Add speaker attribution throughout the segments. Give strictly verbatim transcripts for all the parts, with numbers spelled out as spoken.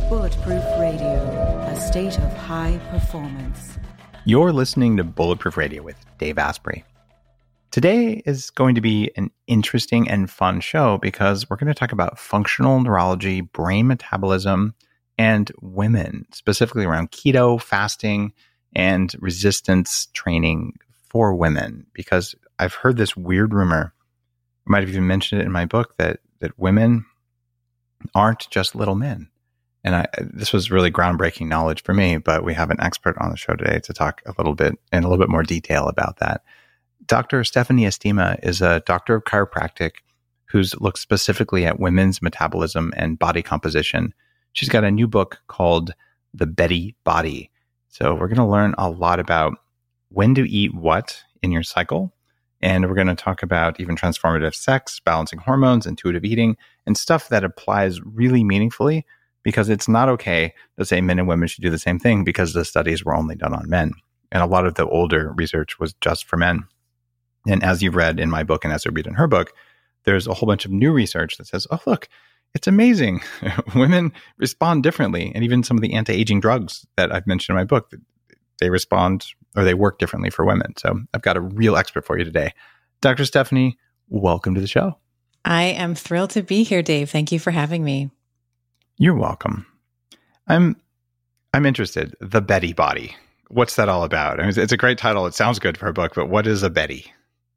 Speaker 1: Bulletproof Radio, a state of high performance.
Speaker 2: You're listening to Bulletproof Radio with Dave Asprey. Today is going to be an interesting and fun show because we're going to talk about functional neurology, brain metabolism, and women, specifically around keto, fasting, and resistance training for women. Because I've heard this weird rumor, I might have even mentioned it in my book, that that women aren't just little men. And I, this was really groundbreaking knowledge for me, but we have an expert on the show today to talk a little bit in a little bit more detail about that. Doctor Stephanie Estima is a doctor of chiropractic who's looked specifically at women's metabolism and body composition. She's got a new book called The Betty Body. So we're going to learn a lot about when to eat what in your cycle. And we're going to talk about even transformative sex, balancing hormones, intuitive eating, and stuff that applies really meaningfully, because it's not okay to say men and women should do the same thing because the studies were only done on men. And a lot of the older research was just for men. And as you've read in my book and as I read in her book, there's a whole bunch of new research that says, oh, look, it's amazing. Women respond differently. And even some of the anti-aging drugs that I've mentioned in my book, they respond or they work differently for women. So I've got a real expert for you today. Doctor Stephanie, welcome to the show.
Speaker 3: I am thrilled to be here, Dave. Thank you for having me.
Speaker 2: You're welcome. I'm I'm interested. The Betty Body. What's that all about? I mean, it's a great title. It sounds good for a book, but what is a Betty?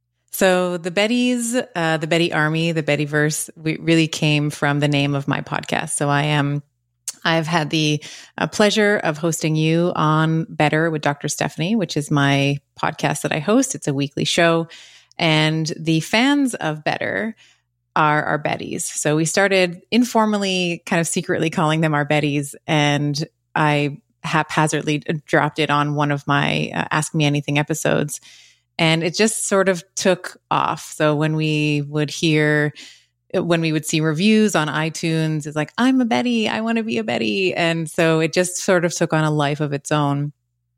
Speaker 3: So the Bettys, uh, the Betty Army, the Bettyverse, we really came from the name of my podcast. So I am, I've had the uh, pleasure of hosting you on Better with Doctor Stephanie, which is my podcast that I host. It's a weekly show. And the fans of Better are our Bettys. So we started informally, kind of secretly calling them our Bettys. And I haphazardly dropped it on one of my uh, Ask Me Anything episodes. And it just sort of took off. So when we would hear, when we would see reviews on iTunes, it's like, I'm a Betty, I want to be a Betty. And so it just sort of took on a life of its own.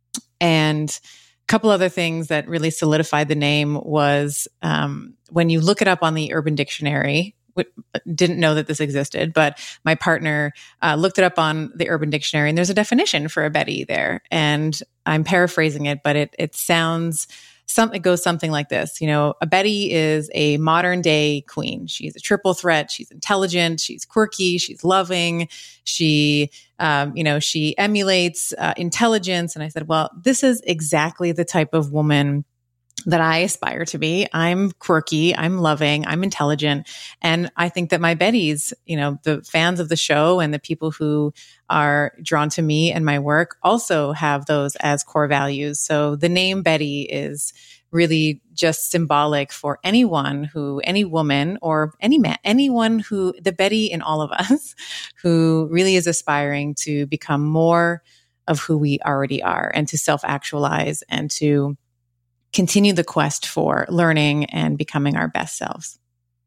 Speaker 3: And a couple other things that really solidified the name was um, when you look it up on the Urban Dictionary, didn't know that this existed, but my partner uh, looked it up on the Urban Dictionary, and there's a definition for a Betty there. And I'm paraphrasing it, but it it sounds something, it goes something like this. You know, a Betty is a modern day queen. She's a triple threat. She's intelligent. She's quirky. She's loving. She, um, you know, she emulates uh, intelligence. And I said, well, this is exactly the type of woman that I aspire to be. I'm quirky, I'm loving, I'm intelligent. And I think that my Bettys, you know, the fans of the show and the people who are drawn to me and my work also have those as core values. So the name Betty is really just symbolic for anyone who, any woman or any man, anyone who, the Betty in all of us, who really is aspiring to become more of who we already are and to self-actualize and to continue the quest for learning and becoming our best selves.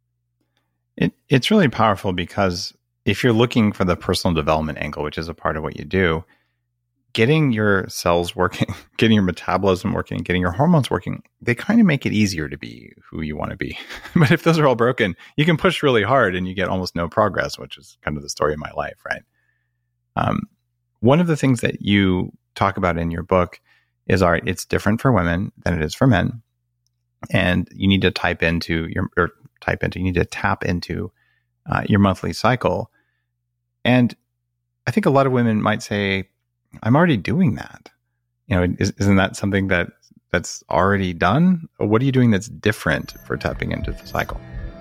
Speaker 2: It, it's really powerful because if you're looking for the personal development angle, which is a part of what you do, getting your cells working, getting your metabolism working, getting your hormones working, they kind of make it easier to be who you want to be. But if those are all broken, you can push really hard and you get almost no progress, which is kind of the story of my life, right? Um, one of the things that you talk about in your book is, all right, it's different for women than it is for men. And you need to type into your, or type into, you need to tap into uh, your monthly cycle. And I think a lot of women might say, I'm already doing that. You know, is, isn't that something that that's already done? Or what are you doing that's different for tapping into the cycle?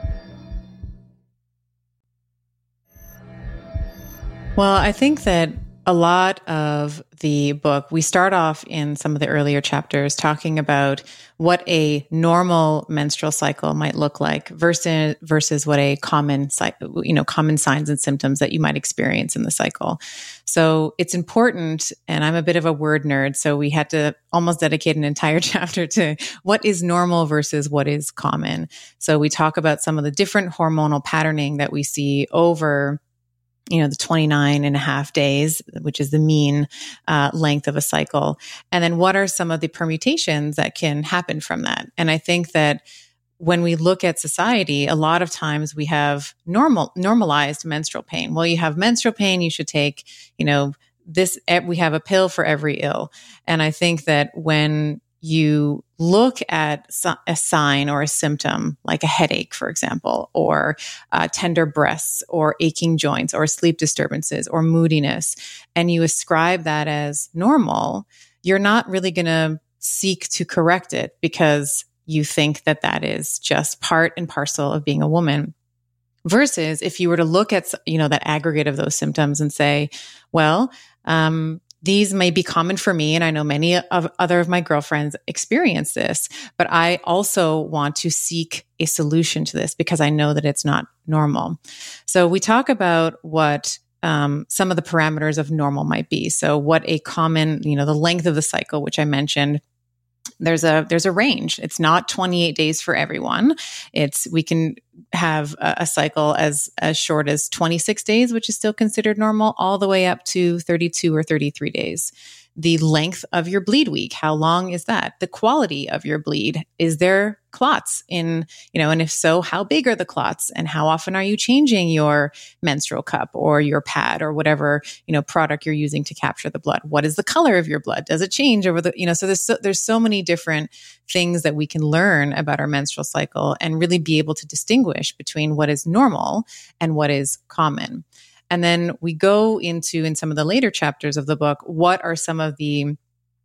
Speaker 3: Well, I think that a lot of the book, we start off in some of the earlier chapters talking about what a normal menstrual cycle might look like versus versus what a common, you know, common signs and symptoms that you might experience in the cycle. So it's important, and I'm a bit of a word nerd, so we had to almost dedicate an entire chapter to what is normal versus what is common. So we talk about some of the different hormonal patterning that we see over you know, the twenty-nine and a half days, which is the mean uh, length of a cycle. And then what are some of the permutations that can happen from that? And I think that when we look at society, a lot of times we have normal, normalized menstrual pain. Well, you have menstrual pain, you should take, you know, this, we have a pill for every ill. And I think that when you look at a sign or a symptom, like a headache, for example, or uh, tender breasts, or aching joints, or sleep disturbances, or moodiness, and you ascribe that as normal, you're not really going to seek to correct it because you think that that is just part and parcel of being a woman. Versus if you were to look at, you know, that aggregate of those symptoms and say, well, um, these may be common for me, and I know many of other of my girlfriends experience this, but I also want to seek a solution to this because I know that it's not normal. So we talk about what um, some of the parameters of normal might be. So what a common, you know, the length of the cycle, which I mentioned, there's a there's a range. It's not twenty-eight days for everyone. It's we can have a, a cycle as as short as twenty-six days, which is still considered normal, all the way up to thirty-two or thirty-three days. The length of your bleed week, how long is that? The quality of your bleed, is there clots in, you know, and if so, how big are the clots, and how often are you changing your menstrual cup or your pad or whatever, you know, product you're using to capture the blood? What is the color of your blood? Does it change over the, you know, so there's so, there's so many different things that we can learn about our menstrual cycle and really be able to distinguish between what is normal and what is common. And then we go into, in some of the later chapters of the book, what are some of the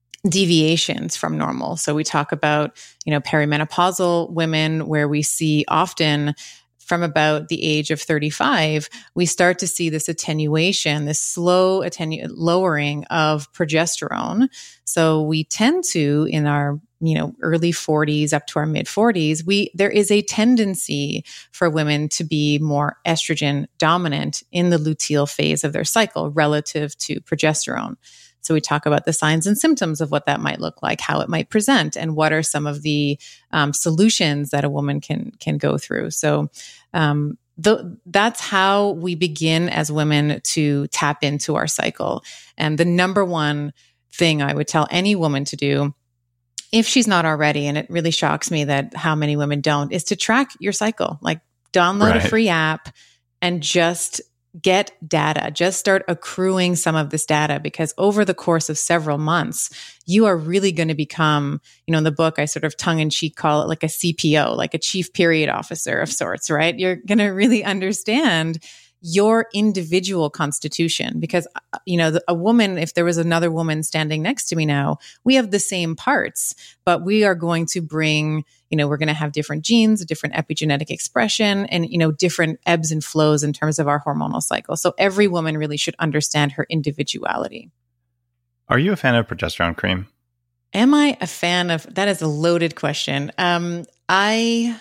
Speaker 3: deviations from normal. So we talk about, you know, perimenopausal women, where we see often from about the age of thirty-five, we start to see this attenuation, this slow attenu- lowering of progesterone. So we tend to, in our, you know, early forties up to our mid forties, we, there is a tendency for women to be more estrogen dominant in the luteal phase of their cycle relative to progesterone. So we talk about the signs and symptoms of what that might look like, how it might present, and what are some of the um, solutions that a woman can can go through. So um, the, that's how we begin as women to tap into our cycle. And the number one thing I would tell any woman to do, if she's not already, and it really shocks me that how many women don't, is to track your cycle. Like download right. a free app and just get data, just start accruing some of this data, because over the course of several months, you are really going to become, you know, in the book, I sort of tongue in cheek call it like a C P O, like a chief period officer of sorts, right? You're going to really understand your individual constitution, because, you know, a woman, if there was another woman standing next to me now, we have the same parts, but we are going to bring, you know, we're going to have different genes, different epigenetic expression, and, you know, different ebbs and flows in terms of our hormonal cycle. So every woman really should understand her individuality.
Speaker 2: Are you a fan of progesterone cream?
Speaker 3: Am I a fan of, that is a loaded question. Um, I...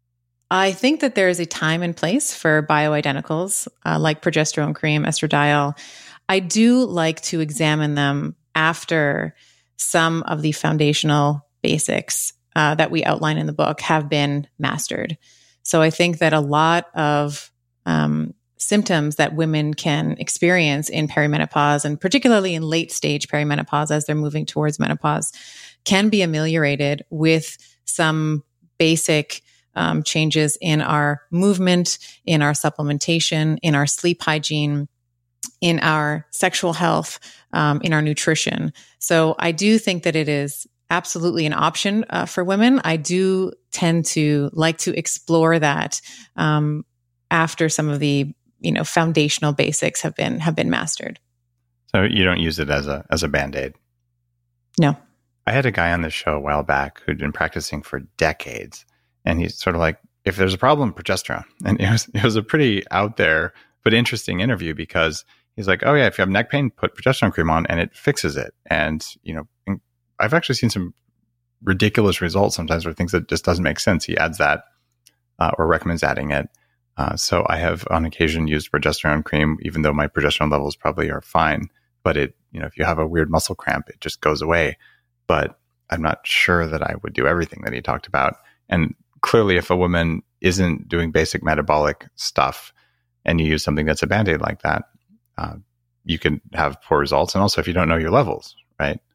Speaker 3: I think that there is a time and place for bioidenticals uh, like progesterone cream, estradiol. I do like to examine them after some of the foundational basics uh, that we outline in the book have been mastered. So I think that a lot of um, symptoms that women can experience in perimenopause, and particularly in late stage perimenopause as they're moving towards menopause, can be ameliorated with some basic Um, changes in our movement, in our supplementation, in our sleep hygiene, in our sexual health, um, in our nutrition. So I do think that it is absolutely an option uh, for women. I do tend to like to explore that um, after some of the, you know, foundational basics have been have been mastered.
Speaker 2: So you don't use it as a as a Band-Aid?
Speaker 3: No.
Speaker 2: I had a guy on this show a while back who'd been practicing for decades. And he's sort of like, if there's a problem, progesterone. And it was it was a pretty out there but interesting interview, because he's like, oh yeah, if you have neck pain, put progesterone cream on and it fixes it. And, you know, I've actually seen some ridiculous results sometimes for things that just doesn't make sense. He adds that uh, or recommends adding it. Uh, so I have on occasion used progesterone cream, even though my progesterone levels probably are fine. But it, you know, if you have a weird muscle cramp, it just goes away. But I'm not sure that I would do everything that he talked about. And clearly, if a woman isn't doing basic metabolic stuff and you use something that's a Band-Aid like that, uh, you can have poor results. And also if you don't know your levels, right?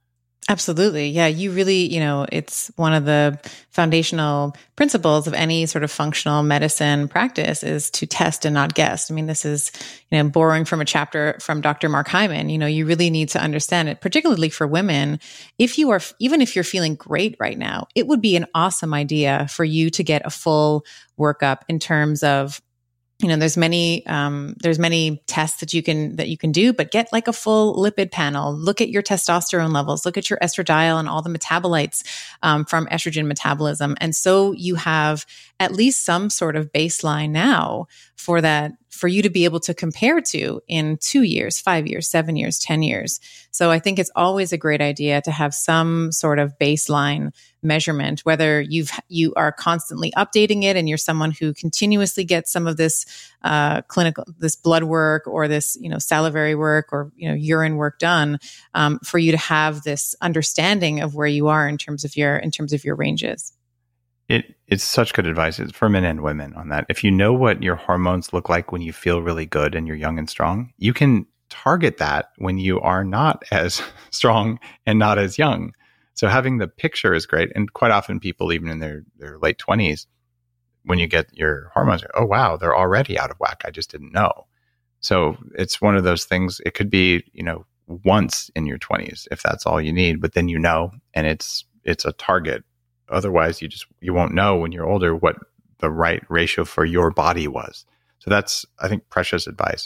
Speaker 3: Absolutely. Yeah. You really, you know, it's one of the foundational principles of any sort of functional medicine practice is to test and not guess. I mean, this is, you know, borrowing from a chapter from Doctor Mark Hyman. You know, you really need to understand it, particularly for women. If you are, even if you're feeling great right now, it would be an awesome idea for you to get a full workup in terms of, you know, there's many, um, there's many tests that you can, that you can do, but get like a full lipid panel, look at your testosterone levels, look at your estradiol and all the metabolites, um, from estrogen metabolism. And so you have at least some sort of baseline now for that, for you to be able to compare to in two years, five years, seven years, ten years. So I think it's always a great idea to have some sort of baseline measurement, whether you've, you are constantly updating it and you're someone who continuously gets some of this, uh, clinical, this blood work or this, you know, salivary work or, you know, urine work done, um, for you to have this understanding of where you are in terms of your, in terms of your ranges.
Speaker 2: It it's such good advice for men and women on that. If you know what your hormones look like when you feel really good and you're young and strong, you can target that when you are not as strong and not as young. So having the picture is great. And quite often people, even in their, their late twenties, when you get your hormones, oh, wow, they're already out of whack. I just didn't know. So it's one of those things. It could be, you know, once in your twenties, if that's all you need, but then you know, and it's it's a target. Otherwise, you just you won't know when you're older what the right ratio for your body was. So that's, I think, precious advice.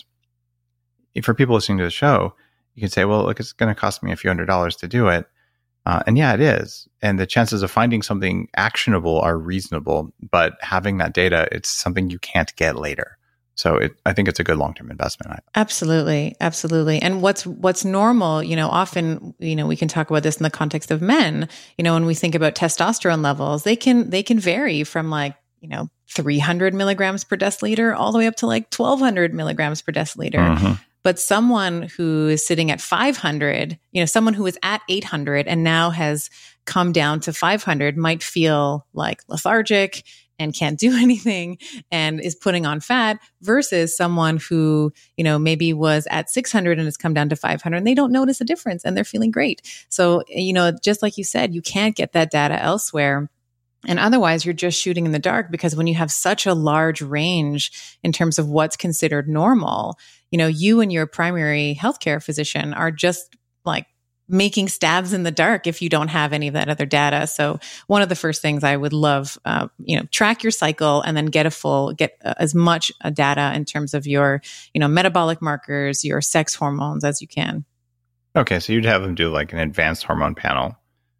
Speaker 2: For people listening to the show, you can say, well, look, it's going to cost me a few hundred dollars to do it. Uh, and yeah, it is. And the chances of finding something actionable are reasonable. But having that data, it's something you can't get later. So it, I think it's a good long-term investment.
Speaker 3: Absolutely. Absolutely. And what's, what's normal, you know, often, you know, we can talk about this in the context of men, you know, when we think about testosterone levels, they can, they can vary from like, you know, three hundred milligrams per deciliter all the way up to like twelve hundred milligrams per deciliter. Mm-hmm. But someone who is sitting at five hundred, you know, someone who is at eight hundred and now has come down to five hundred might feel like lethargic and can't do anything and is putting on fat versus someone who, you know, maybe was at six hundred and has come down to five hundred and they don't notice a difference and they're feeling great. So, you know, just like you said, you can't get that data elsewhere. And otherwise, you're just shooting in the dark because when you have such a large range in terms of what's considered normal, you know, you and your primary healthcare physician are just like making stabs in the dark if you don't have any of that other data. So one of the first things I would love, uh, you know, track your cycle and then get a full, get uh, as much uh, data in terms of your, you know, metabolic markers, your sex hormones as you can.
Speaker 2: Okay. So you'd have them do like an advanced hormone panel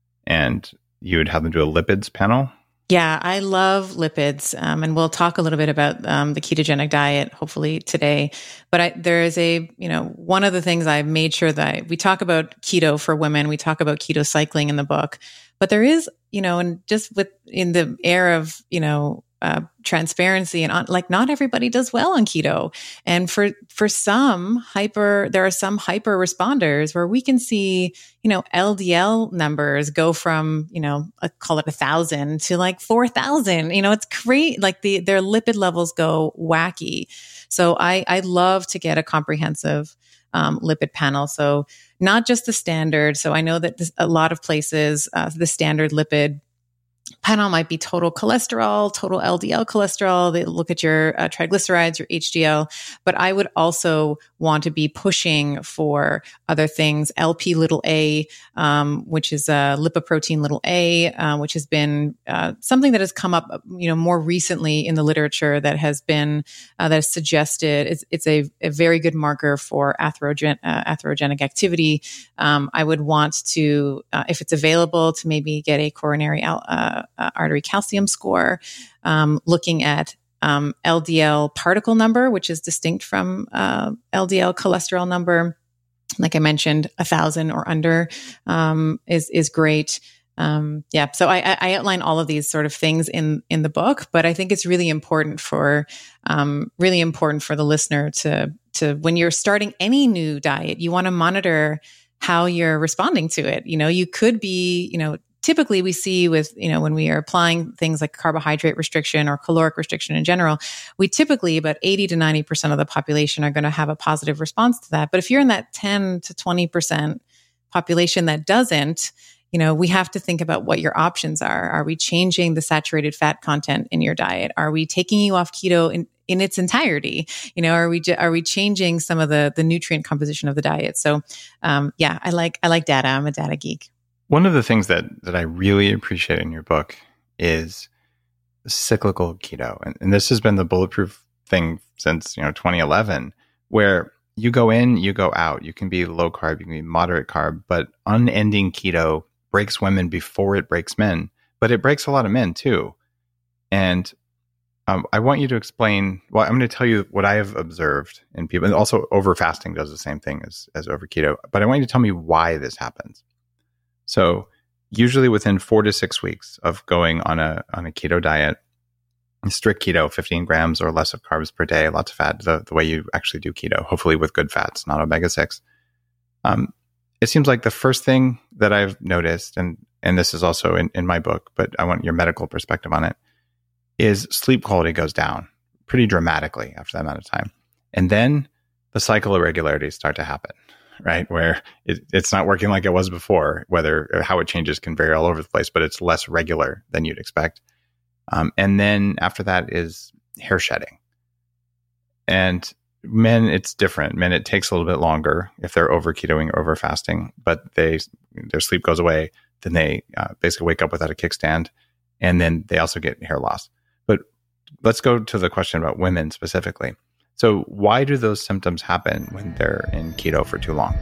Speaker 2: and you would have them do a lipids panel?
Speaker 3: Yeah, I love lipids. Um, and we'll talk a little bit about um, the ketogenic diet, hopefully today. But I, there is a, you know, one of the things I've made sure that I, we talk about keto for women, we talk about keto cycling in the book, but there is, you know, and just with in the era of, you know, uh, transparency and on, like not everybody does well on keto. And for, for some hyper, there are some hyper responders where we can see, you know, L D L numbers go from, you know, uh, call it a thousand to like four thousand, you know, it's great. Like the, their lipid levels go wacky. So I, I love to get a comprehensive, um, lipid panel. So not just the standard. So I know that this, a lot of places, uh, the standard lipid panel might be total cholesterol, total L D L cholesterol. They look at your uh, triglycerides, your H D L. But I would also want to be pushing for other things, L P little a, um, which is uh, lipoprotein little a, uh, which has been uh, something that has come up, you know, more recently in the literature that has been uh, that has suggested it's, it's a, a very good marker for atherogen, uh, atherogenic activity. Um, I would want to, uh, if it's available, to maybe get a coronary al- uh, Uh, artery calcium score, um, looking at um, L D L particle number, which is distinct from uh, L D L cholesterol number. Like I mentioned, a thousand or under um, is is great. Um, yeah, so I, I outline all of these sort of things in in the book, but I think it's really important for um, really important for the listener to to when you're starting any new diet, you want to monitor how you're responding to it. You know, you could be, you know. Typically we see with, you know, when we are applying things like carbohydrate restriction or caloric restriction in general, we typically about eighty to ninety percent of the population are going to have a positive response to that. But if you're in that ten to twenty percent population that doesn't, you know, we have to think about what your options are. Are we changing the saturated fat content in your diet? Are we taking you off keto in, in its entirety? You know, are we are we changing some of the the nutrient composition of the diet? So, um, yeah, I like I like data. I'm a data geek.
Speaker 2: One of the things that that I really appreciate in your book is cyclical keto, and, and this has been the bulletproof thing since, you know, twenty eleven, where you go in, you go out. You can be low carb, you can be moderate carb, but unending keto breaks women before it breaks men, but it breaks a lot of men too. And um, I want you to explain, well, I'm going to tell you what I have observed in people, and also over fasting does the same thing as, as over keto, but I want you to tell me why this happens. So usually within four to six weeks of going on a on a keto diet, strict keto, fifteen grams or less of carbs per day, lots of fat, the, the way you actually do keto, hopefully with good fats, not omega six. Um, it seems like the first thing that I've noticed, and and this is also in, in my book, but I want your medical perspective on it, is sleep quality goes down pretty dramatically after that amount of time. And then the cycle irregularities start to happen, right? Where it, it's not working like it was before, whether or how it changes can vary all over the place, but it's less regular than you'd expect. Um, and then after that is hair shedding. And men, it's different. Men, it takes a little bit longer if they're over ketoing or over fasting, but they their sleep goes away. Then they uh, basically wake up without a kickstand, and then they also get hair loss. But let's go to the question about women specifically. So why do those symptoms happen when they're in keto for too long?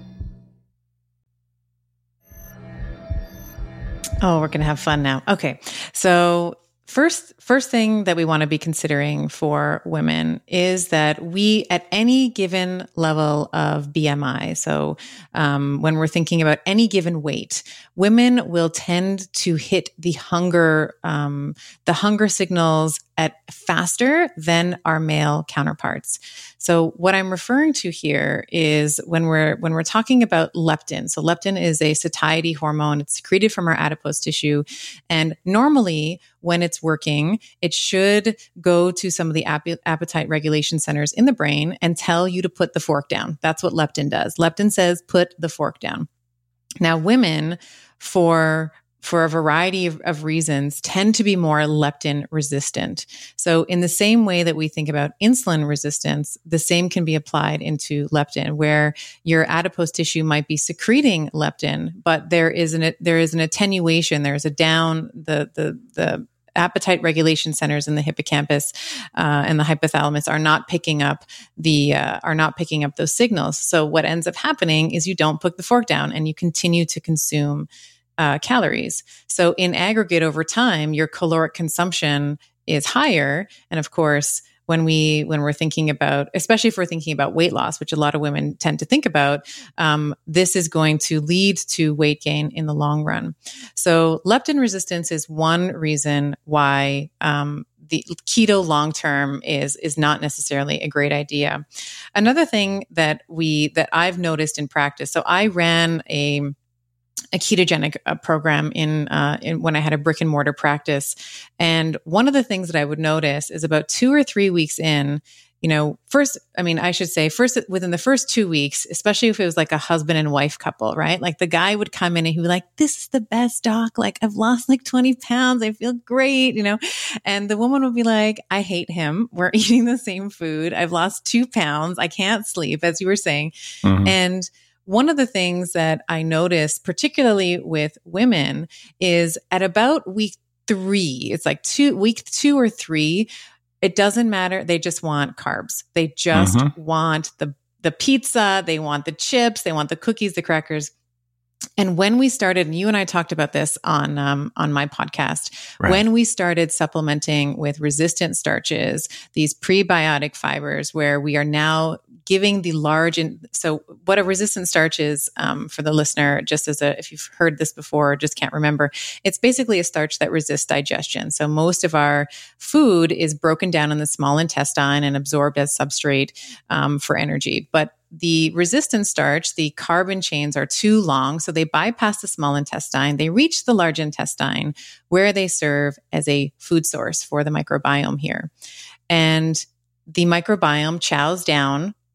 Speaker 3: Oh, we're going to have fun now. Okay. So First, first thing that we want to be considering for women is that we, at any given level of B M I, so um, when we're thinking about any given weight, women will tend to hit the hunger, um, the hunger signals at faster than our male counterparts. So what I'm referring to here is when we're when we're talking about leptin. So leptin is a satiety hormone. It's secreted from our adipose tissue, and normally when it's working, it should go to some of the ap- appetite regulation centers in the brain and tell you to put the fork down. That's what leptin does. Leptin says, put the fork down. Now, women, for for a variety of, of reasons, tend to be more leptin resistant. So in the same way that we think about insulin resistance, the same can be applied into leptin, where your adipose tissue might be secreting leptin, but there is an there is an attenuation, there's a down, the the the appetite regulation centers in the hippocampus uh, and the hypothalamus are not picking up the uh, are not picking up those signals. So what ends up happening is you don't put the fork down and you continue to consume Uh, calories. So in aggregate over time, your caloric consumption is higher. And of course, when we when we're thinking about, especially if we're thinking about weight loss, which a lot of women tend to think about, um, this is going to lead to weight gain in the long run. So leptin resistance is one reason why um, the keto long term is is not necessarily a great idea. Another thing that we that I've noticed in practice. So I ran a a ketogenic uh, program in, uh, in when I had a brick and mortar practice. And one of the things that I would notice is about two or three weeks in, you know, first, I mean, I should say first within the first two weeks, especially if it was like a husband and wife couple, right? Like the guy would come in and he would be like, this is the best, doc. Like I've lost like twenty pounds. I feel great, you know? And the woman would be like, I hate him. We're eating the same food. I've lost two pounds. I can't sleep, as you were saying. Mm-hmm. And one of the things that I noticed, particularly with women, is at about week three, it's like two, week two or three, it doesn't matter. They just want carbs. They just mm-hmm. want the, the pizza. They want the chips. They want the cookies, the crackers. And when we started, and you and I talked about this on um, on my podcast, right. When we started supplementing with resistant starches, these prebiotic fibers, where we are now giving the large, and so what a resistant starch is, um, for the listener, just as a, if you've heard this before or just can't remember, it's basically a starch that resists digestion. So most of our food is broken down in the small intestine and absorbed as substrate um, for energy. But the resistant starch, the carbon chains are too long, so they bypass the small intestine. They reach the large intestine, where they serve as a food source for the microbiome here. And the microbiome chows down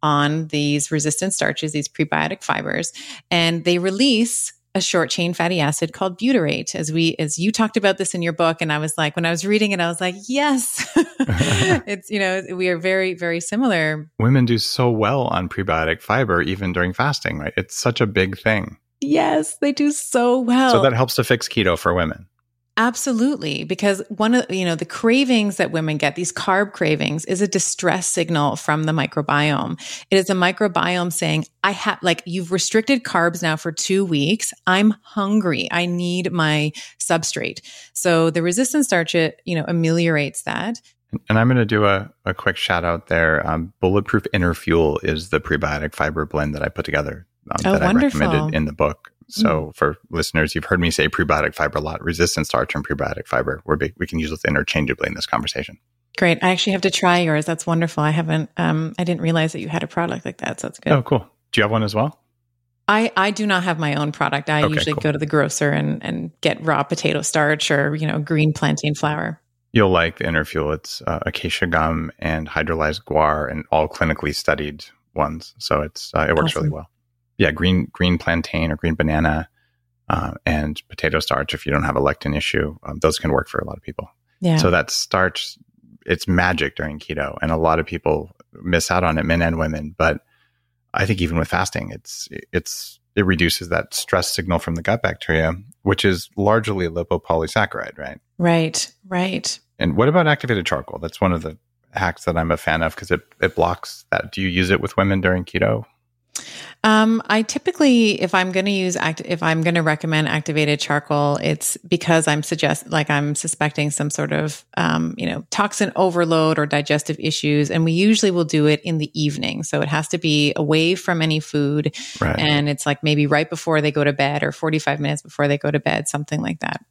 Speaker 3: on these resistant starches, these prebiotic fibers, and they release a short chain fatty acid called butyrate. As we, as you talked about this in your book, and I was like, when I was reading it, I was like, yes, it's, you know, we are very, very similar.
Speaker 2: Women do so well on prebiotic fiber, even during fasting, right? It's such a big thing.
Speaker 3: Yes, they do so well.
Speaker 2: So that helps to fix keto for women.
Speaker 3: Absolutely. Because one of, you know, the cravings that women get, these carb cravings, is a distress signal from the microbiome. It is a microbiome saying, I have, like, you've restricted carbs now for two weeks. I'm hungry. I need my substrate. So the resistant starch, it, you know, ameliorates that.
Speaker 2: And I'm going to do a, a quick shout out there. Um, Bulletproof Inner Fuel is the prebiotic fiber blend that I put together um,
Speaker 3: oh,
Speaker 2: that
Speaker 3: wonderful.
Speaker 2: I recommended in the book. So mm. for listeners, you've heard me say prebiotic fiber a lot. Resistant starch and prebiotic fiber, we're big, we can use those interchangeably in this conversation.
Speaker 3: Great. I actually have to try yours. That's wonderful. I haven't, um, I didn't realize that you had a product like that. So that's good.
Speaker 2: Oh, cool. Do you have one as well?
Speaker 3: I, I do not have my own product. I
Speaker 2: okay,
Speaker 3: usually
Speaker 2: cool.
Speaker 3: go to the grocer and, and get raw potato starch or, you know, green plantain flour.
Speaker 2: You'll like the Inner Fuel. It's uh, acacia gum and hydrolyzed guar and all clinically studied ones. So it's uh, it works
Speaker 3: awesome.
Speaker 2: really well. Yeah, green green plantain or green banana uh, and potato starch. If you don't have a lectin issue, um, those can work for a lot of people.
Speaker 3: Yeah.
Speaker 2: So that starch, it's magic during keto, and a lot of people miss out on it, men and women. But I think even with fasting, it's it's it reduces that stress signal from the gut bacteria, which is largely a lipopolysaccharide, right?
Speaker 3: Right, right.
Speaker 2: And what about activated charcoal? That's one of the hacks that I'm a fan of because it it blocks that. Do you use it with women during keto?
Speaker 3: Um, I typically, if I'm going to use act, if I'm going to recommend activated charcoal, it's because I'm suggest, like I'm suspecting some sort of, um, you know, toxin overload or digestive issues. And we usually will do it in the evening. So it has to be away from any food.
Speaker 2: Right.
Speaker 3: And it's like maybe right before they go to bed or forty-five minutes before they go to bed, something like that.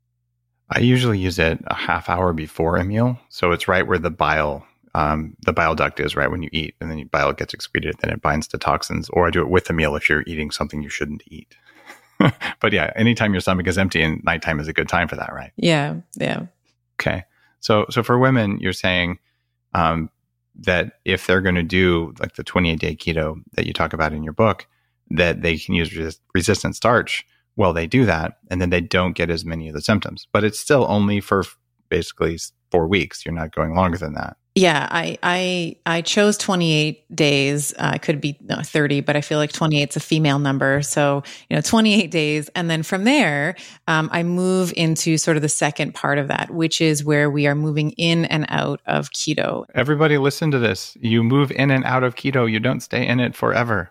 Speaker 2: I usually use it a half hour before a meal. So it's right where the bile Um, the bile duct is, right when you eat, and then your bile gets excreted, then it binds to toxins. Or I do it with the meal if you're eating something you shouldn't eat. But yeah, anytime your stomach is empty, and nighttime is a good time for that, right?
Speaker 3: Yeah, yeah.
Speaker 2: Okay, so so for women, you're saying um, that if they're going to do like the twenty-eight day keto that you talk about in your book, that they can use res- resistant starch. Well, they do that, and then they don't get as many of the symptoms. But it's still only for basically four weeks. You're not going longer than that.
Speaker 3: Yeah, I I I chose twenty-eight days. Uh, it could be no, thirty, but I feel like twenty-eight is a female number. So, you know, twenty-eight days. And then from there, um, I move into sort of the second part of that, which is where we are moving in and out of keto.
Speaker 2: Everybody listen to this. You move in and out of keto. You don't stay in it forever.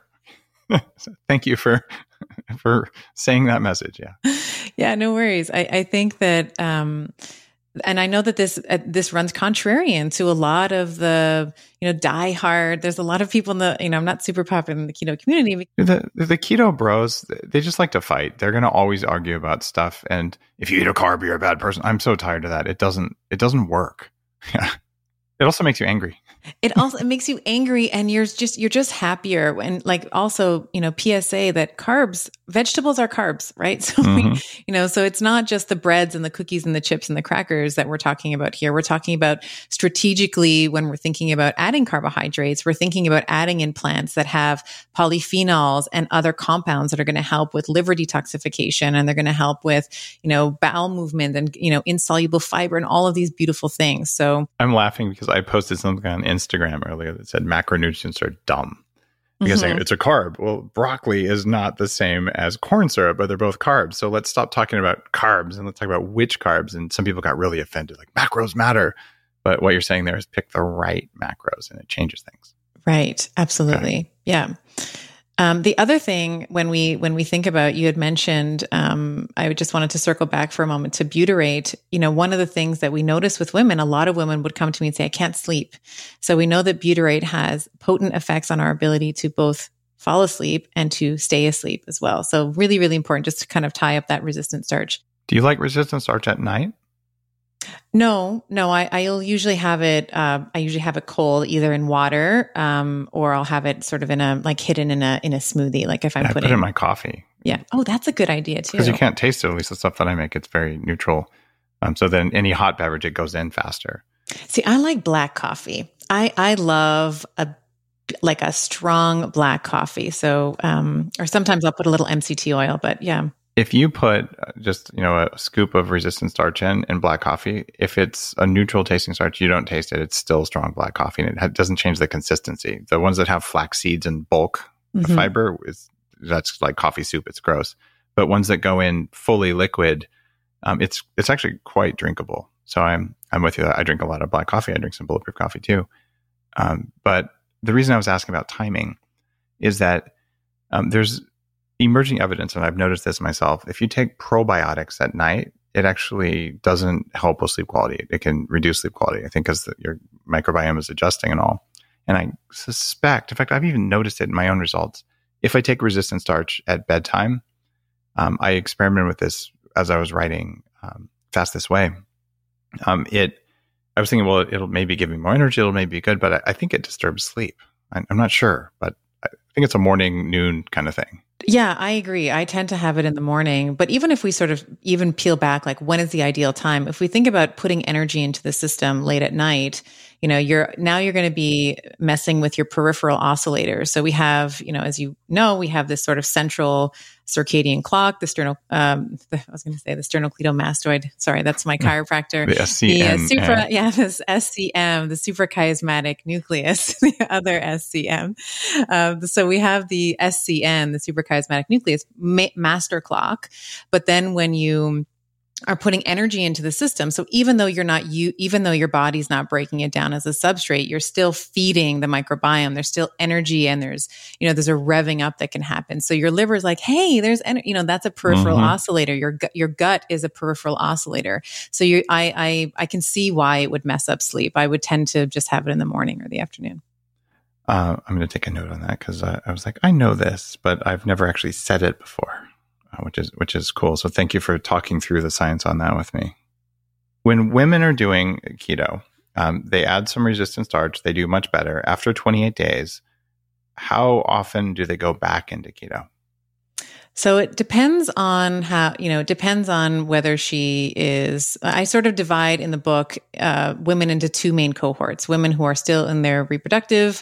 Speaker 2: Thank you for for saying that message. Yeah.
Speaker 3: Yeah, no worries. I, I think that... Um, And I know that this uh, this runs contrarian to a lot of the, you know, die hard. There's a lot of people in the, you know, I'm not super popular in the keto community.
Speaker 2: The the keto bros, they just like to fight. They're going to always argue about stuff. And if you eat a carb, you're a bad person. I'm so tired of that. It doesn't it doesn't work. Yeah. It also makes you angry.
Speaker 3: It also it makes you angry, and you're just you're just happier. And like also, you know, P S A that carbs, vegetables are carbs, right? So
Speaker 2: Mm-hmm.
Speaker 3: we, you know, so it's not just the breads and the cookies and the chips and the crackers that we're talking about here. We're talking about strategically when we're thinking about adding carbohydrates, we're thinking about adding in plants that have polyphenols and other compounds that are going to help with liver detoxification, and they're going to help with, you know, bowel movement and, you know, insoluble fiber and all of these beautiful things. So
Speaker 2: I'm laughing because I posted something on Instagram earlier that said macronutrients are dumb because
Speaker 3: Mhm.
Speaker 2: it's a carb. Well, broccoli is not the same as corn syrup, but they're both carbs. So let's stop talking about carbs and let's talk about which carbs. And some people got really offended, like macros matter. But what you're saying there is pick the right macros and it changes things.
Speaker 3: Right. Absolutely. Okay. Yeah. Um, the other thing when we when we think about, you had mentioned, um, I just wanted to circle back for a moment to butyrate. You know, one of the things that we notice with women, a lot of women would come to me and say, I can't sleep. So we know that butyrate has potent effects on our ability to both fall asleep and to stay asleep as well. So really, really important just to kind of tie up that resistant starch.
Speaker 2: Do you like resistant starch at night?
Speaker 3: No, no, I, I'll usually have it, uh, I usually have it cold either in water, um, or I'll have it sort of in a, like hidden in a, in a smoothie. Like if I'm
Speaker 2: yeah,
Speaker 3: putting
Speaker 2: I put it in my coffee.
Speaker 3: Yeah. Oh, that's a good idea too.
Speaker 2: Because you can't taste it, at least the stuff that I make, it's very neutral. Um, so then any hot beverage, it goes in faster.
Speaker 3: See, I like black coffee. I, I love a like a strong black coffee. So, um, or sometimes I'll put a little M C T oil, but yeah.
Speaker 2: If you put just, you know, a scoop of resistant starch in, in black coffee, if it's a neutral tasting starch, you don't taste it. It's still strong black coffee, and it ha- doesn't change the consistency. The ones that have flax seeds and bulk mm-hmm. fiber, is that's like coffee soup. It's gross. But ones that go in fully liquid, um, it's it's actually quite drinkable. So I'm I'm with you. I drink a lot of black coffee. I drink some bulletproof coffee too. Um, but the reason I was asking about timing is that um, there's emerging evidence, and I've noticed this myself. If you take probiotics at night, it actually doesn't help with sleep quality. It can reduce sleep quality, I think, because your microbiome is adjusting and all. And I suspect, in fact, I've even noticed it in my own results. If I take resistant starch at bedtime, um, I experimented with this as I was writing um, Fast This Way. Um, it, I was thinking, well, it'll maybe give me more energy. It'll maybe be good, but I, I think it disturbs sleep. I, I'm not sure, but I think it's a morning, noon kind of thing.
Speaker 3: Yeah, I agree. I tend to have it in the morning, but even if we sort of even peel back, like when is the ideal time? If we think about putting energy into the system late at night, you know, you're now you're going to be messing with your peripheral oscillators. So we have, you know, as you know, we have this sort of central circadian clock, the sternal, um, the, I was going to say the sternocleidomastoid. Sorry, that's my chiropractor.
Speaker 2: The S C M.
Speaker 3: The supra, yeah, this S C M, the suprachiasmatic nucleus, the other S C M. Um, so we have the S C N, the suprachiasmatic nucleus, ma- master clock. But then when you are putting energy into the system. So even though you're not, you, even though your body's not breaking it down as a substrate, you're still feeding the microbiome. There's still energy, and there's, you know, there's a revving up that can happen. So your liver's like, hey, there's, en-, you know, that's a peripheral mm-hmm. oscillator. Your gut, your gut is a peripheral oscillator. So you, I, I, I can see why it would mess up sleep. I would tend to just have it in the morning or the afternoon.
Speaker 2: Uh, I'm going to take a note on that, because I, I was like, I know this, but I've never actually said it before. Which is which is cool. So thank you for talking through the science on that with me. When women are doing keto, um, they add some resistant starch. They do much better. After twenty-eight days, how often do they go back into keto?
Speaker 3: So it depends on how, you know, it depends on whether she is, I sort of divide in the book uh, women into two main cohorts, women who are still in their reproductive,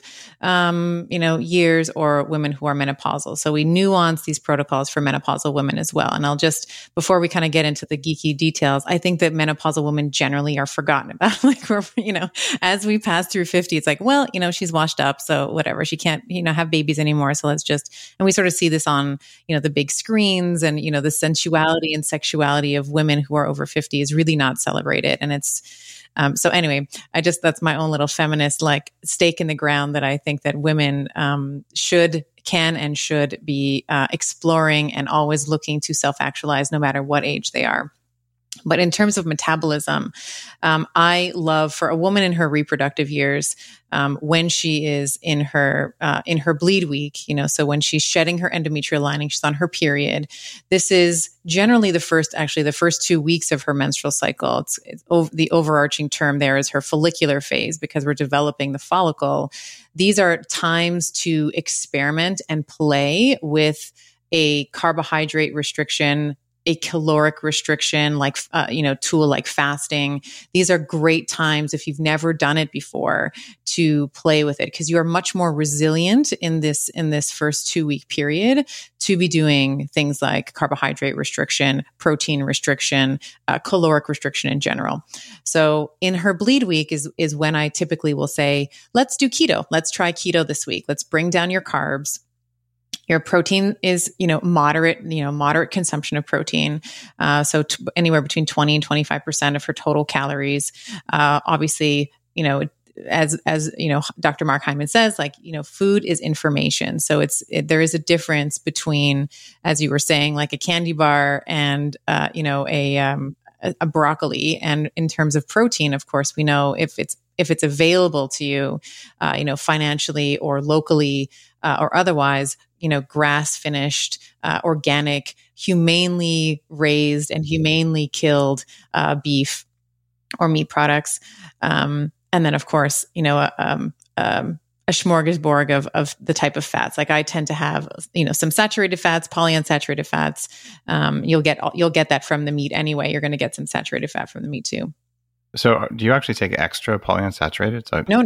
Speaker 3: um, you know, years, or women who are menopausal. So we nuance these protocols for menopausal women as well. And I'll just, before we kind of get into the geeky details, I think that menopausal women generally are forgotten about. Like, we're, you know, as we pass through fifty, it's like, well, you know, she's washed up, so whatever, she can't, you know, have babies anymore. So let's just, and we sort of see this on, you know, the big screens, and, you know, the sensuality and sexuality of women who are over fifty is really not celebrated. And it's, um, so anyway, I just, that's my own little feminist, like, stake in the ground that I think that women, um, should, can and should be, uh, exploring and always looking to self-actualize no matter what age they are. But in terms of metabolism, um, I love for a woman in her reproductive years, um, when she is in her uh, in her bleed week, you know, so when she's shedding her endometrial lining, she's on her period. This is generally the first, actually the first two weeks of her menstrual cycle. It's, it's ov- the overarching term there is her follicular phase, because we're developing the follicle. These are times to experiment and play with a carbohydrate restriction, a caloric restriction, like, uh, you know, tool like fasting. These are great times, if you've never done it before, to play with it, because you are much more resilient in this, in this first two week period to be doing things like carbohydrate restriction, protein restriction, uh, caloric restriction in general. So in her bleed week is, is when I typically will say, let's do keto. Let's try keto this week. Let's bring down your carbs. Your protein is, you know, moderate, you know, moderate consumption of protein. Uh, so t- anywhere between twenty and twenty-five percent of her total calories. Uh, obviously, you know, as, as, you know, Doctor Mark Hyman says, like, you know, food is information. So it's, it, there is a difference between, as you were saying, like a candy bar and, uh, you know, a, um, a, a broccoli. And in terms of protein, of course, we know if it's, if it's available to you, uh, you know, financially or locally, uh, or otherwise, you know, grass finished, uh, organic, humanely raised and humanely killed, uh, beef or meat products. Um, and then of course, you know, um, um, a smorgasbord of, of the type of fats. Like, I tend to have, you know, some saturated fats, polyunsaturated fats. Um, you'll get, you'll get that from the meat anyway. You're going to get some saturated fat from the meat too.
Speaker 2: So do you actually take extra polyunsaturated? So
Speaker 3: no, no.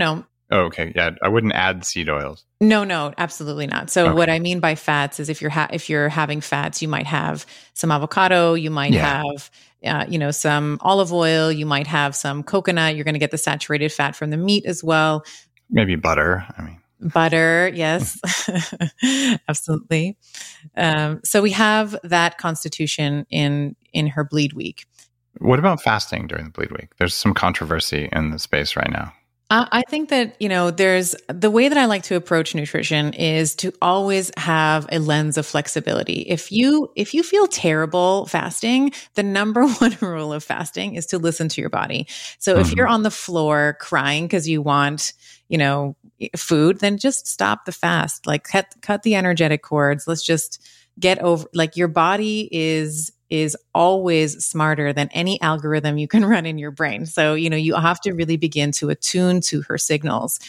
Speaker 2: Oh, okay. Yeah, I wouldn't add seed oils.
Speaker 3: No, no, absolutely not. So
Speaker 2: Okay.
Speaker 3: what I mean by fats is if you're ha- if you're having fats, you might have some avocado, you might
Speaker 2: Yeah.
Speaker 3: have uh, you know some olive oil, you might have some coconut. You're going to get the saturated fat from the meat as well.
Speaker 2: Maybe butter. I mean,
Speaker 3: butter, yes, absolutely. Um, so we have that constitution in in her bleed week.
Speaker 2: What about fasting during the bleed week? There's some controversy in the space right now.
Speaker 3: I think that, you know, there's the way that I like to approach nutrition is to always have a lens of flexibility. If you, if you feel terrible fasting, the number one rule of fasting is to listen to your body. So mm-hmm. if you're on the floor crying because you want, you know, food, then just stop the fast, like cut, cut the energetic cords. Let's just get over, like your body is is always smarter than any algorithm you can run in your brain. So, you know, you have to really begin to attune to her signals.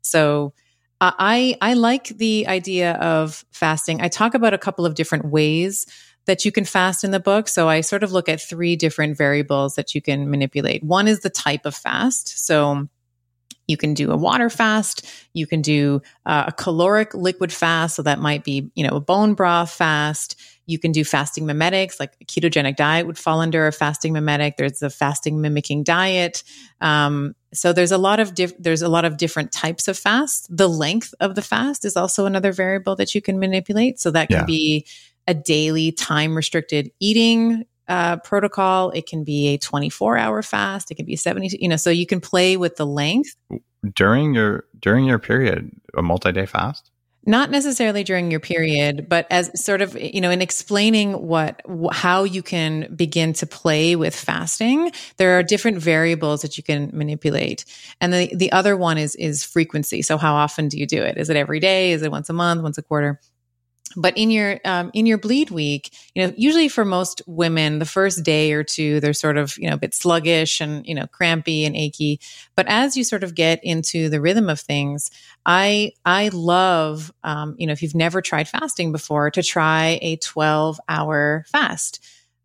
Speaker 3: So uh, I, I like the idea of fasting. I talk about a couple of different ways that you can fast in the book. So I sort of look at three different variables that you can manipulate. One is the type of fast. So you can do a water fast. You can do uh, a caloric liquid fast. So that might be, you know, a bone broth fast. You can do fasting mimetics, like a ketogenic diet would fall under a fasting mimetic. There's a fasting mimicking diet. Um, so there's a lot of diff- there's a lot of different types of fast. The length of the fast is also another variable that you can manipulate. So that can yeah. be a daily time restricted eating uh, protocol. It can be a twenty-four hour fast. It can be seventy, you know, so you can play with the length.
Speaker 2: During your, during your period, a multi-day fast?
Speaker 3: Not necessarily during your period, but as sort of, you know, in explaining what, wh- how you can begin to play with fasting, there are different variables that you can manipulate. And the, the other one is, is frequency. So how often do you do it? Is it every day? Is it once a month, once a quarter? But in your, um, in your bleed week, you know, usually for most women, the first day or two, they're sort of, you know, a bit sluggish and, you know, crampy and achy. But as you sort of get into the rhythm of things, I, I love, um, you know, if you've never tried fasting before, to try a twelve hour fast.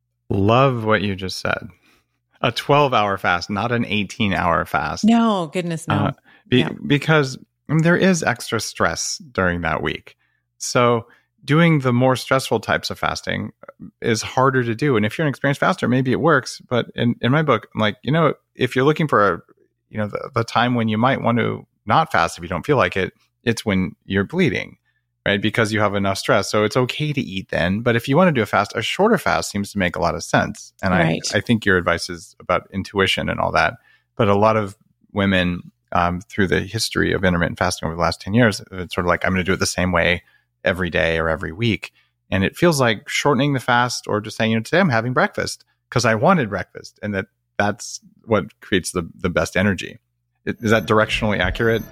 Speaker 2: Love what you just said. A twelve hour fast, not an eighteen hour fast.
Speaker 3: No, goodness, no. Uh,
Speaker 2: be,
Speaker 3: yeah.
Speaker 2: Because there is extra stress during that week. So doing the more stressful types of fasting is harder to do. And if you're an experienced faster, maybe it works. But in, in my book, I'm like, you know, if you're looking for, a, you know, the, the time when you might want to not fast if you don't feel like it, it's when you're bleeding, right? Because you have enough stress. So it's okay to eat then. But if you want to do a fast, a shorter fast seems to make a lot of sense. And right. I, I think your advice is about intuition and all that. But a lot of women um, through the history of intermittent fasting over the last ten years, it's sort of like, I'm going to do it the same way every day or every week. And it feels like shortening the fast or just saying, you know, today I'm having breakfast because I wanted breakfast. And that that's what creates the, the best energy. Is that directionally accurate?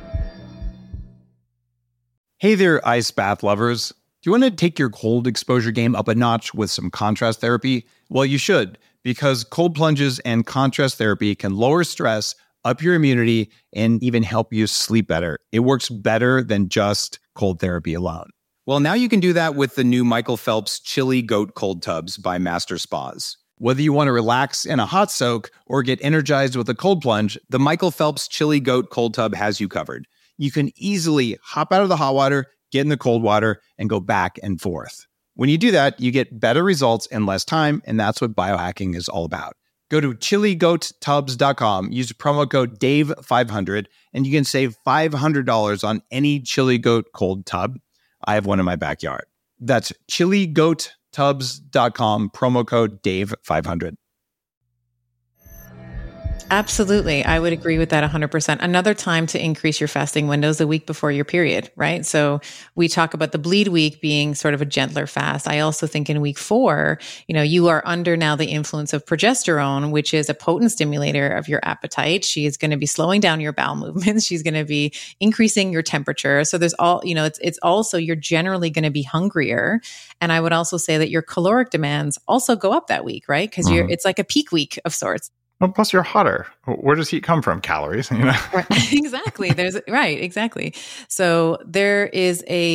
Speaker 4: Hey there, ice bath lovers. Do you want to take your cold exposure game up a notch with some contrast therapy? Well, you should, because cold plunges and contrast therapy can lower stress, up your immunity, and even help you sleep better. It works better than just cold therapy alone. Well, now you can do that with the new Michael Phelps Chili Goat Cold Tubs by Master Spas. Whether you want to relax in a hot soak or get energized with a cold plunge, the Michael Phelps Chili Goat Cold Tub has you covered. You can easily hop out of the hot water, get in the cold water, and go back and forth. When you do that, you get better results in less time, and that's what biohacking is all about. Go to chili goat tubs dot com, use promo code Dave five hundred, and you can save five hundred dollars on any Chili Goat cold tub. I have one in my backyard. That's chili goat tubs dot com, promo code Dave five hundred.
Speaker 3: Absolutely. I would agree with that one hundred percent. Another time to increase your fasting window is a week before your period, right? So we talk about the bleed week being sort of a gentler fast. I also think in week four, you know, you are under now the influence of progesterone, which is a potent stimulator of your appetite. She is going to be slowing down your bowel movements. She's going to be increasing your temperature. So there's all, you know, it's, it's also, you're generally going to be hungrier. And I would also say that your caloric demands also go up that week, right? Because mm-hmm. you're, it's like a peak week of sorts.
Speaker 2: Well, plus you're hotter. Where does heat come from? Calories, you know?
Speaker 3: Right. Exactly. There's right. Exactly. So there is a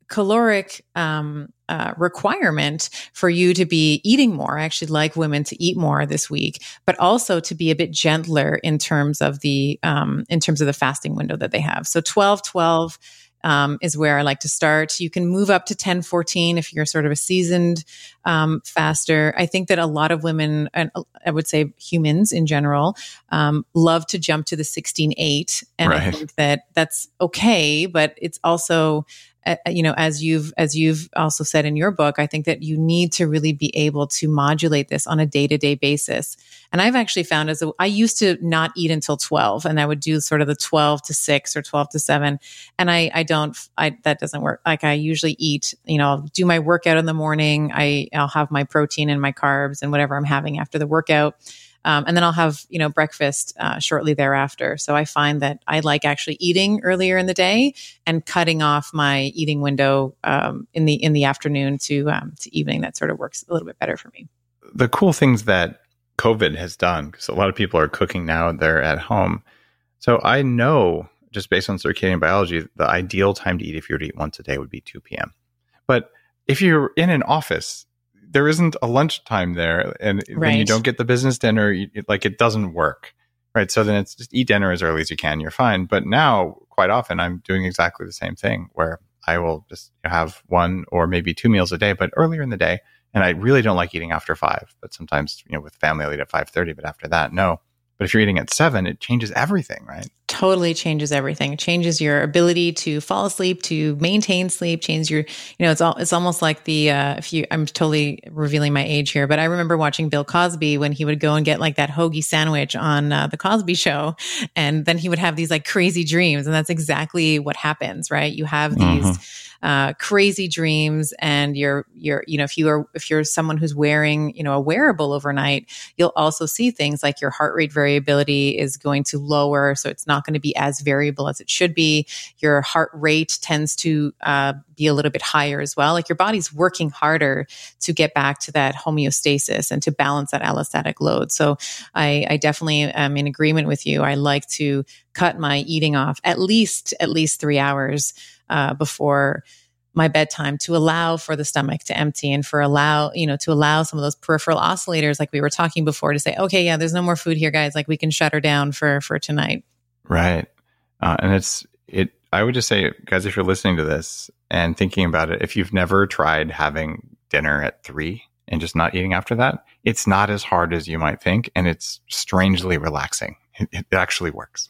Speaker 3: caloric um, uh, requirement for you to be eating more. I actually like women to eat more this week, but also to be a bit gentler in terms of the um, in terms of the fasting window that they have. So twelve twelve um, is where I like to start. You can move up to ten fourteen if you're sort of a seasoned um, faster. I think that a lot of women, and I would say humans in general, um, love to jump to the sixteen eight, and right. I think that that's okay, but it's also Uh, you know, as you've, as you've also said in your book, I think that you need to really be able to modulate this on a day-to-day basis. And I've actually found as a, I used to not eat until twelve, and I would do sort of the twelve to six or twelve to seven. And I, I don't, I, that doesn't work. Like I usually eat, you know, I'll do my workout in the morning. I, I'll have my protein and my carbs and whatever I'm having after the workout. Um, and then I'll have, you know, breakfast uh, shortly thereafter. So I find that I like actually eating earlier in the day and cutting off my eating window um, in the in the afternoon to um, to evening. That sort of works a little bit better for me.
Speaker 2: The cool things that COVID has done, because a lot of people are cooking now, they're at home. So I know, just based on circadian biology, the ideal time to eat if you were to eat once a day would be two p.m. But if you're in an office, there isn't a lunchtime there, and right. when you don't get the business dinner, you, like it doesn't work, right? So then it's just eat dinner as early as you can, you're fine. But now, quite often, I'm doing exactly the same thing, where I will just have one or maybe two meals a day, but earlier in the day. And I really don't like eating after five, but sometimes, you know, with family, I'll eat at five thirty. But after that, no. But if you're eating at seven, it changes everything, right?
Speaker 3: Totally changes everything. It changes your ability to fall asleep, to maintain sleep, change your, you know, it's all, it's almost like the, uh, if you, I'm totally revealing my age here, but I remember watching Bill Cosby when he would go and get like that hoagie sandwich on uh, the Cosby Show. And then he would have these like crazy dreams. And that's exactly what happens, right? You have these, mm-hmm. Uh, crazy dreams, and you're, you're, you know, if you are, if you're someone who's wearing, you know, a wearable overnight, you'll also see things like your heart rate variability is going to lower. So it's not going to be as variable as it should be. Your heart rate tends to uh, be a little bit higher as well. Like your body's working harder to get back to that homeostasis and to balance that allostatic load. So I, I definitely am in agreement with you. I like to cut my eating off at least, at least three hours Uh, before my bedtime, to allow for the stomach to empty and for allow, you know, to allow some of those peripheral oscillators, like we were talking before, to say, okay, yeah, there's no more food here, guys. Like we can shut her down for, for tonight.
Speaker 2: Right. Uh, and it's, it, I would just say, guys, if you're listening to this and thinking about it, if you've never tried having dinner at three and just not eating after that, it's not as hard as you might think. And it's strangely relaxing. It, it actually works.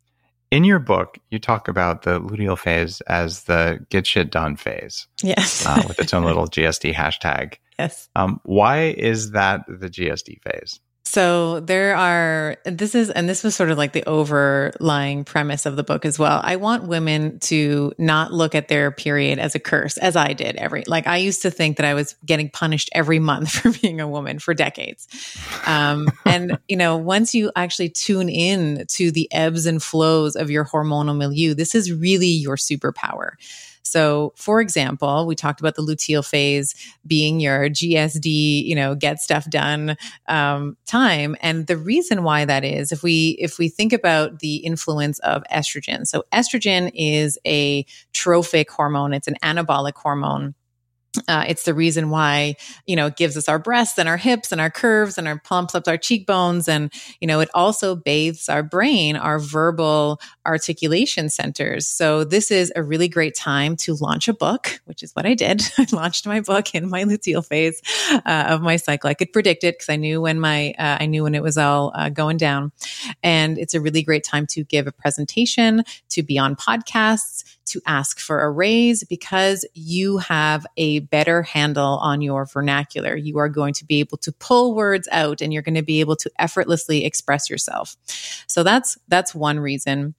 Speaker 2: In your book, you talk about the luteal phase as the get shit done phase.
Speaker 3: Yes.
Speaker 2: uh, with its own little G S D hashtag.
Speaker 3: Yes.
Speaker 2: Um, why is that the G S D phase?
Speaker 3: So there are, this is, and this was sort of like the overlying premise of the book as well. I want women to not look at their period as a curse, as I did every, like I used to think that I was getting punished every month for being a woman for decades. Um, and, you know, once you actually tune in to the ebbs and flows of your hormonal milieu, this is really your superpower. So, for example, we talked about the luteal phase being your G S D, you know, get stuff done um, time. And the reason why that is, if we if we think about the influence of estrogen, so estrogen is a trophic hormone; it's an anabolic hormone. Uh, it's the reason why, you know, it gives us our breasts and our hips and our curves and our plumps up our cheekbones. And, you know, it also bathes our brain, our verbal articulation centers. So this is a really great time to launch a book, which is what I did. I launched my book in my luteal phase uh, of my cycle. I could predict it because I knew when my, uh, I knew when it was all uh, going down. And it's a really great time to give a presentation, to be on podcasts, to ask for a raise, because you have a better handle on your vernacular. You are going to be able to pull words out and you're going to be able to effortlessly express yourself. So that's, that's one reason.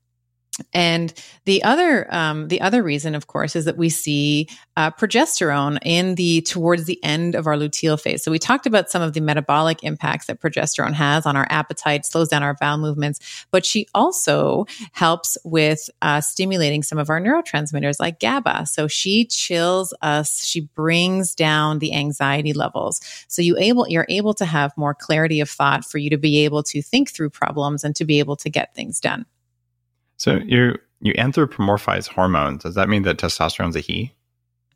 Speaker 3: And the other, um, the other reason, of course, is that we see uh, progesterone in the towards the end of our luteal phase. So we talked about some of the metabolic impacts that progesterone has on our appetite, slows down our bowel movements, but she also helps with uh, stimulating some of our neurotransmitters like GABA. So she chills us. She brings down the anxiety levels. So you able you're able to have more clarity of thought for you to be able to think through problems and to be able to get things done.
Speaker 2: So you you anthropomorphize hormones. Does that mean that testosterone's a he?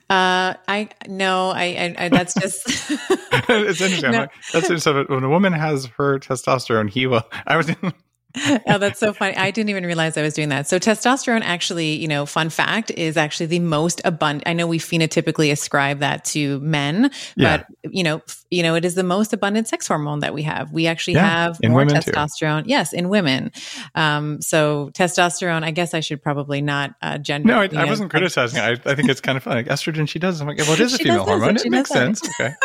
Speaker 3: Uh, I no, I, I, I that's just.
Speaker 2: It's interesting.
Speaker 3: No.
Speaker 2: That's interesting. When a woman has her testosterone, he will. I was.
Speaker 3: Oh, that's so funny. I didn't even realize I was doing that. So testosterone actually, you know, fun fact, is actually the most abundant. I know we phenotypically ascribe that to men,
Speaker 2: Yeah.
Speaker 3: but you know, f- you know, it is the most abundant sex hormone that we have. We actually
Speaker 2: Yeah,
Speaker 3: have
Speaker 2: in
Speaker 3: more
Speaker 2: women too.
Speaker 3: testosterone. Yes, in women. Um, so testosterone, I guess I should probably not uh, gender.
Speaker 2: No, I,
Speaker 3: you
Speaker 2: I
Speaker 3: know,
Speaker 2: wasn't criticizing. I, I think it's kind of funny. Like estrogen, she does. I'm like, well, it is a
Speaker 3: She
Speaker 2: female
Speaker 3: does this,
Speaker 2: hormone.
Speaker 3: and
Speaker 2: It
Speaker 3: she
Speaker 2: makes
Speaker 3: does that.
Speaker 2: sense. Okay.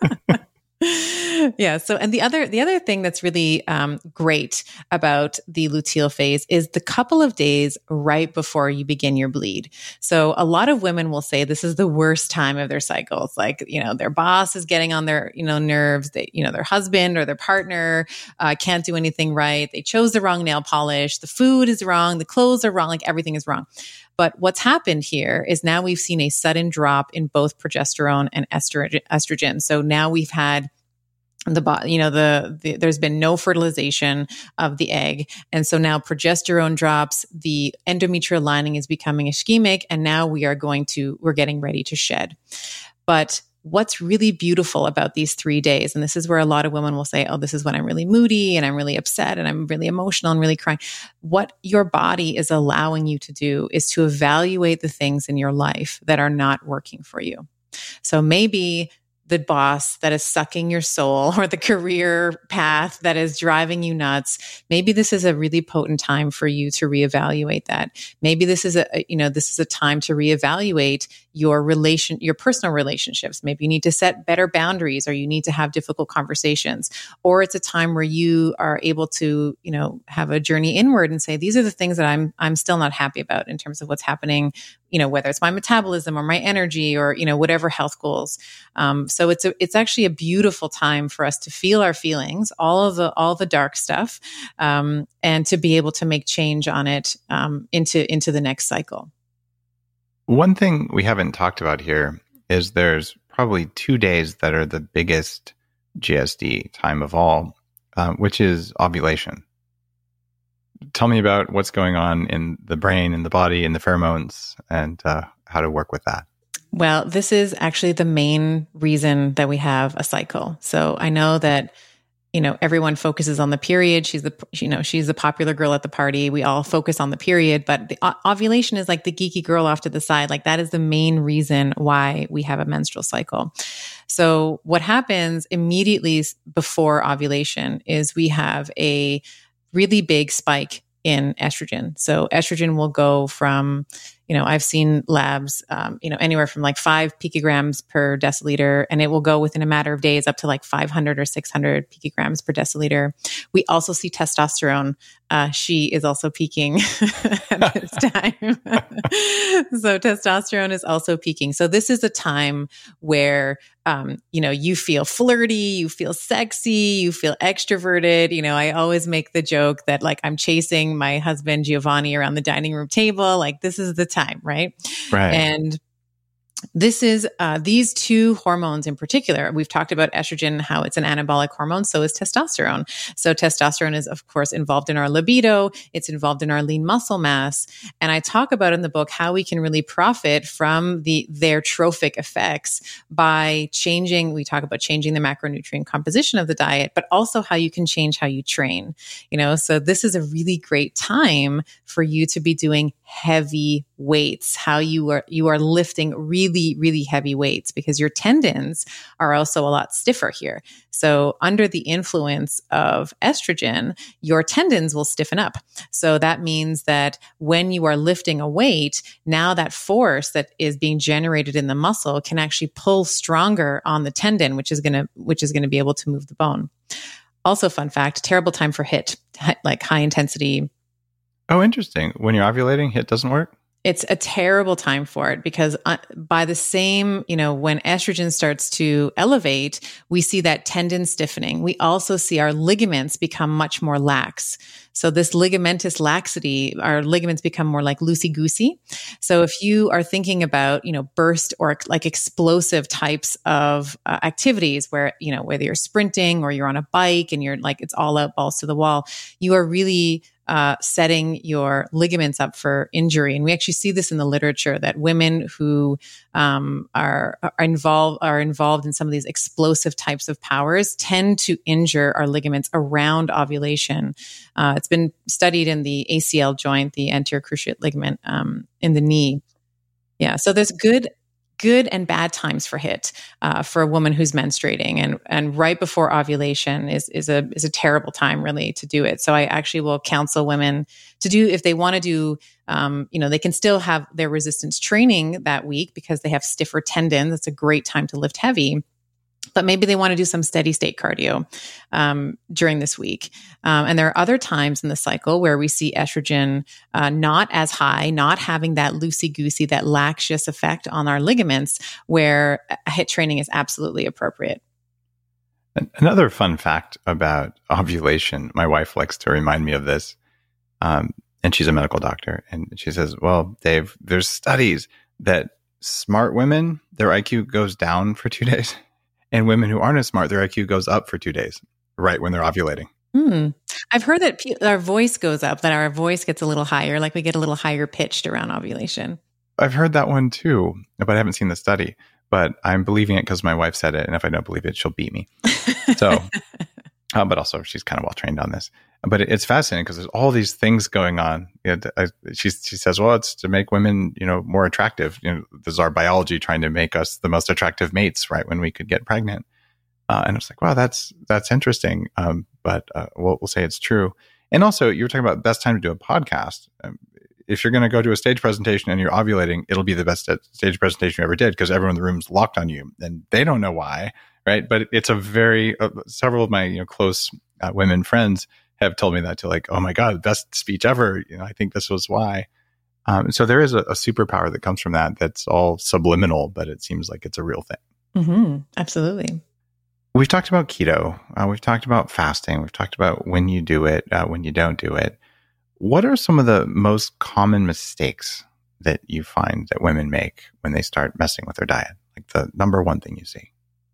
Speaker 3: Yeah. So, and the other, the other thing that's really um, great about the luteal phase is the couple of days right before you begin your bleed. So a lot of women will say this is the worst time of their cycles. Like, you know, their boss is getting on their, you know, nerves. They, you know, their husband or their partner uh, can't do anything right. They chose the wrong nail polish. The food is wrong. The clothes are wrong. Like everything is wrong. But what's happened here is now we've seen a sudden drop in both progesterone and estrogen. estrogen. So now we've had the body, you know, the, the, there's been no fertilization of the egg. And so now progesterone drops, the endometrial lining is becoming ischemic, and now we are going to, we're getting ready to shed. But what's really beautiful about these three days, and this is where a lot of women will say, oh, this is when I'm really moody and I'm really upset and I'm really emotional and really crying. What your body is allowing you to do is to evaluate the things in your life that are not working for you. So maybe the boss that is sucking your soul, or the career path that is driving you nuts. Maybe this is a really potent time for you to reevaluate that. Maybe this is a, you know, this is a time to reevaluate your relation, your personal relationships. Maybe you need to set better boundaries, or you need to have difficult conversations, or it's a time where you are able to, you know, have a journey inward and say, these are the things that I'm, I'm still not happy about in terms of what's happening, you know, whether it's my metabolism or my energy or, you know, whatever health goals. Um, so it's a, it's actually a beautiful time for us to feel our feelings, all of the, all the dark stuff, um, and to be able to make change on it, um, into, into the next cycle.
Speaker 2: One thing we haven't talked about here is there's probably two days that are the biggest G S D time of all, uh, which is ovulation. Tell me about what's going on in the brain, in the body, in the pheromones, and uh, how to work with that.
Speaker 3: Well, this is actually the main reason that we have a cycle. So I know that, you know, everyone focuses on the period. She's the, you know, she's the popular girl at the party. We all focus on the period, but the o- ovulation is like the geeky girl off to the side. Like that is the main reason why we have a menstrual cycle. So what happens immediately before ovulation is we have a really big spike in estrogen. So estrogen will go from, you know, I've seen labs, um, you know, anywhere from like five picograms per deciliter, and it will go within a matter of days up to like five hundred or six hundred picograms per deciliter. We also see testosterone. Uh, she is also peaking at this time. So testosterone is also peaking. So this is a time where, um, you know, you feel flirty, you feel sexy, you feel extroverted. You know, I always make the joke that like I'm chasing my husband Giovanni around the dining room table. Like this is the time, right?
Speaker 2: Right.
Speaker 3: And this is uh, these two hormones in particular. We've talked about estrogen, how it's an anabolic hormone. So is testosterone. So testosterone is, of course, involved in our libido. It's involved in our lean muscle mass. And I talk about in the book how we can really profit from the their trophic effects by changing. We talk about changing the macronutrient composition of the diet, but also how you can change how you train. You know, so this is a really great time for you to be doing heavy weights. How you are you are lifting really Really, really heavy weights because your tendons are also a lot stiffer here. So under the influence of estrogen, your tendons will stiffen up. So that means that when you are lifting a weight, now that force that is being generated in the muscle can actually pull stronger on the tendon, which is going to, which is going to be able to move the bone. Also, fun fact, terrible time for HIIT, like high intensity.
Speaker 2: Oh, interesting. When you're ovulating, HIIT doesn't work?
Speaker 3: It's a terrible time for it because uh, by the same, you know, when estrogen starts to elevate, we see that tendon stiffening. We also see our ligaments become much more lax. So this ligamentous laxity, our ligaments become more like loosey-goosey. So if you are thinking about, you know, burst or like explosive types of uh, activities where, you know, whether you're sprinting or you're on a bike and you're like, it's all out balls to the wall, you are really uh, setting your ligaments up for injury. And we actually see this in the literature that women who um, are, are involved are involved in some of these explosive types of powers tend to injure our ligaments around ovulation. Uh, it's been studied in the A C L joint, the anterior cruciate ligament um, in the knee. Yeah, so there's good. good and bad times for H I T uh, for a woman who's menstruating, and and right before ovulation is is a is a terrible time really to do it. So I actually will counsel women to do, if they want to do, um, you know, they can still have their resistance training that week because they have stiffer tendons. It's a great time to lift heavy. But maybe they want to do some steady state cardio um, during this week. Um, and there are other times in the cycle where we see estrogen uh, not as high, not having that loosey-goosey, that laxious effect on our ligaments, where H I I T training is absolutely appropriate.
Speaker 2: Another fun fact about ovulation, my wife likes to remind me of this, um, and she's a medical doctor. And she says, well, Dave, there's studies that smart women, their I Q goes down for two days. And women who aren't as smart, their I Q goes up for two days, right when they're ovulating.
Speaker 3: Hmm. I've heard that pe- our voice goes up, that our voice gets a little higher, like we get a little higher pitched around ovulation.
Speaker 2: I've heard that one too, but I haven't seen the study. But I'm believing it because my wife said it. And if I don't believe it, she'll beat me. So, uh, but also she's kind of well trained on this. But it, it's fascinating because there's all these things going on. You know, I, she, she says, well, it's to make women, you know, more attractive. You know, this is our biology trying to make us the most attractive mates, right, when we could get pregnant. Uh, and it's like, wow, that's that's interesting. Um, but uh, we'll, we'll say it's true. And also, you were talking about best time to do a podcast. Um, if you're going to go to a stage presentation and you're ovulating, it'll be the best stage presentation you ever did because everyone in the room's locked on you and they don't know why, right? But it's a very, uh, several of my you know close uh, women friends have told me that to like, oh my God, best speech ever. You know, I think this was why. Um, so there is a, a superpower that comes from that. That's all subliminal, but it seems like it's a real thing.
Speaker 3: Mm-hmm. Absolutely.
Speaker 2: We've talked about keto. Uh, we've talked about fasting. We've talked about when you do it, uh, when you don't do it. What are some of the most common mistakes that you find that women make when they start messing with their diet? Like the number one thing you see?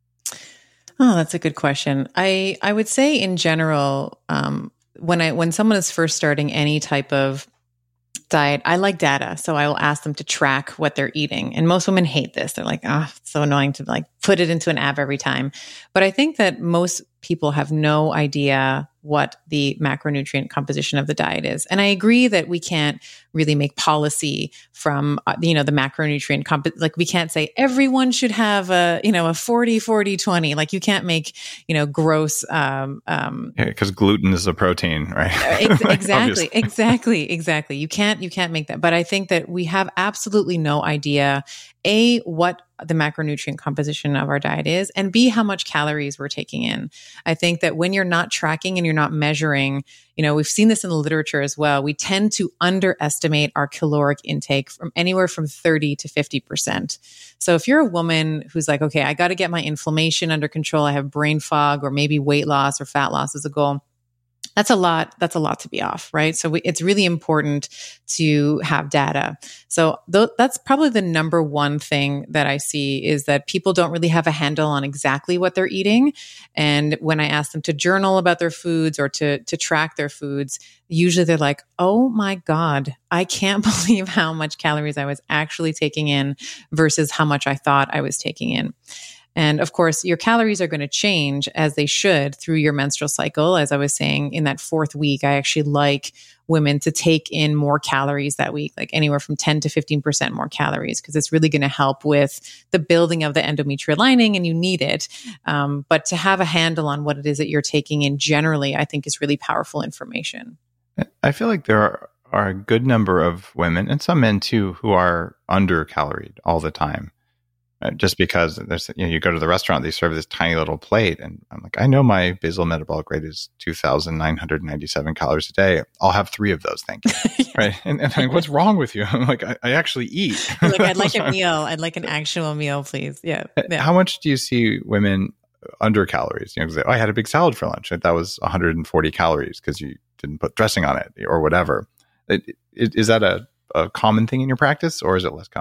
Speaker 3: Oh, that's a good question. I, I would say in general, um, when I when someone is first starting any type of diet, I like data. So I will ask them to track what they're eating. And most women hate this. They're like, oh, it's so annoying to like put it into an app every time. But I think that most people have no idea what the macronutrient composition of the diet is. And I agree that we can't really make policy from, uh, you know, the macronutrient comp. Like we can't say everyone should have a, you know, a forty, forty, twenty. Like you can't make, you know, gross, um, um,
Speaker 2: yeah, because gluten is a protein, right?
Speaker 3: ex- exactly, exactly, exactly. You can't, you can't make that. But I think that we have absolutely no idea, A, what the macronutrient composition of our diet is, and B, how much calories we're taking in. I think that when you're not tracking and you're not measuring, you know, we've seen this in the literature as well. We tend to underestimate our caloric intake from anywhere from thirty to fifty percent. So if you're a woman who's like, okay, I got to get my inflammation under control, I have brain fog, or maybe weight loss or fat loss as a goal, that's a lot. That's a lot to be off, right? So we, it's really important to have data. So th- that's probably the number one thing that I see is that people don't really have a handle on exactly what they're eating. And when I ask them to journal about their foods or to, to track their foods, usually they're like, oh my God, I can't believe how much calories I was actually taking in versus how much I thought I was taking in. And of course, your calories are going to change as they should through your menstrual cycle. As I was saying, in that fourth week, I actually like women to take in more calories that week, like anywhere from ten to fifteen percent more calories, because it's really going to help with the building of the endometrial lining and you need it. Um, but to have a handle on what it is that you're taking in generally, I think is really powerful information.
Speaker 2: I feel like there are, are a good number of women and some men too who are under-caloried all the time. Uh, just because there's, you know, you go to the restaurant, they serve this tiny little plate, and I'm like, I know my basal metabolic rate is two thousand nine hundred ninety-seven calories a day. I'll have three of those, thank you. Yeah. Right? And, and I'm like, what's wrong with you? I'm like, I, I actually eat.
Speaker 3: Like, I'd like a meal. I'd like an actual meal, please. Yeah. yeah.
Speaker 2: How much do you see women under calories? You know, they, oh, I had a big salad for lunch. That was one hundred forty calories because you didn't put dressing on it or whatever. It, it, is that a, a common thing in your practice, or is it less common?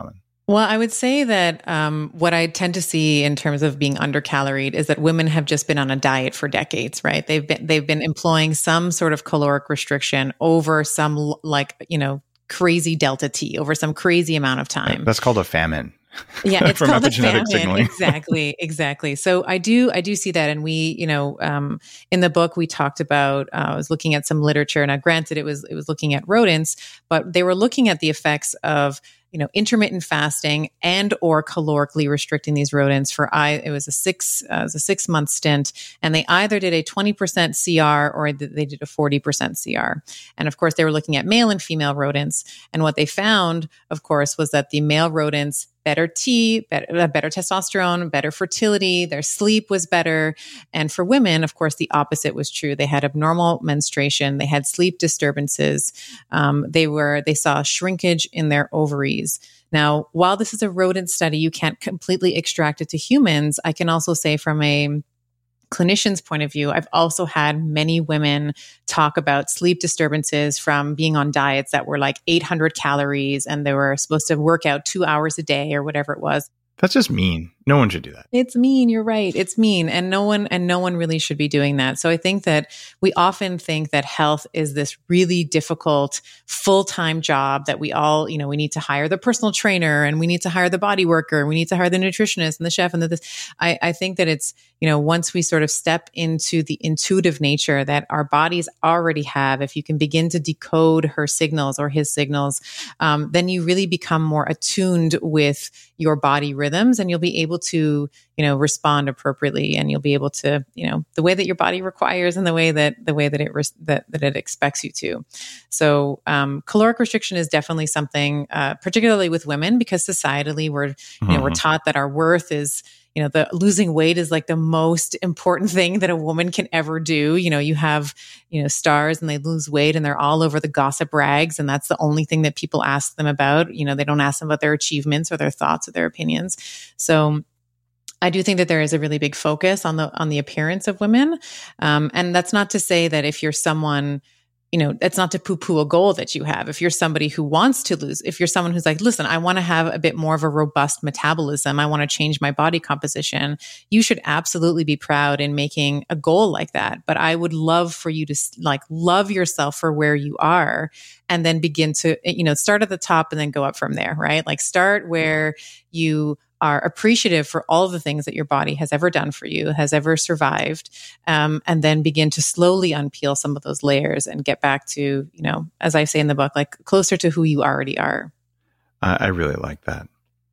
Speaker 3: Well, I would say that um, what I tend to see in terms of being undercaloried is that women have just been on a diet for decades, right? They've been they've been employing some sort of caloric restriction over some like you know crazy delta T over some crazy amount of time.
Speaker 2: That's called a famine.
Speaker 3: Yeah, it's called a famine.
Speaker 2: Signaling.
Speaker 3: Exactly, exactly. So I do, I do see that, and we, you know, um, in the book we talked about. Uh, I was looking at some literature. Now, granted, it was it was looking at rodents, but they were looking at the effects of you know intermittent fasting and or calorically restricting these rodents for I. It was a six, uh, it was a six month stint, and they either did a twenty percent C R or they did a forty percent C R. And of course, they were looking at male and female rodents, and what they found, of course, was that the male rodents better T, better, better testosterone, better fertility, their sleep was better. And for women, of course, the opposite was true. They had abnormal menstruation, they had sleep disturbances, um, they were they saw shrinkage in their ovaries. Now, while this is a rodent study, you can't completely extract it to humans. I can also say from a clinician's point of view, I've also had many women talk about sleep disturbances from being on diets that were like eight hundred calories and they were supposed to work out two hours a day or whatever it was.
Speaker 2: That's just mean. No one should do that.
Speaker 3: It's mean. You're right. It's mean. And no one, and no one really should be doing that. So I think that we often think that health is this really difficult full-time job that we all, you know, we need to hire the personal trainer and we need to hire the body worker. We need to hire the nutritionist and the chef and the this. I, I think that it's, you know, once we sort of step into the intuitive nature that our bodies already have, if you can begin to decode her signals or his signals, um, then you really become more attuned with your body rhythms and you'll be able to, you know, respond appropriately and you'll be able to, you know, the way that your body requires and the way that, the way that it, res- that, that it expects you to. So, um, caloric restriction is definitely something, uh, particularly with women, because societally we're, you know, mm-hmm. we're taught that our worth is, you know, the losing weight is like the most important thing that a woman can ever do. You know, you have, you know, stars and they lose weight and they're all over the gossip rags. And that's the only thing that people ask them about. You know, they don't ask them about their achievements or their thoughts or their opinions. So I do think that there is a really big focus on the, on the appearance of women. Um, and that's not to say that if you're someone, you know, it's not to poo-poo a goal that you have. If you're somebody who wants to lose, if you're someone who's like, listen, I want to have a bit more of a robust metabolism, I want to change my body composition, you should absolutely be proud in making a goal like that. But I would love for you to like love yourself for where you are and then begin to, you know, start at the top and then go up from there, right? Like start where you are appreciative for all of the things that your body has ever done for you, has ever survived, um, and then begin to slowly unpeel some of those layers and get back to, you know, as I say in the book, like closer to who you already are.
Speaker 2: Uh, I really like that.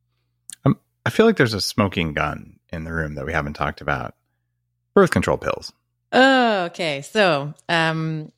Speaker 2: Um, I feel like there's a smoking gun in the room that we haven't talked about. Birth control pills.
Speaker 3: Oh, okay. So um,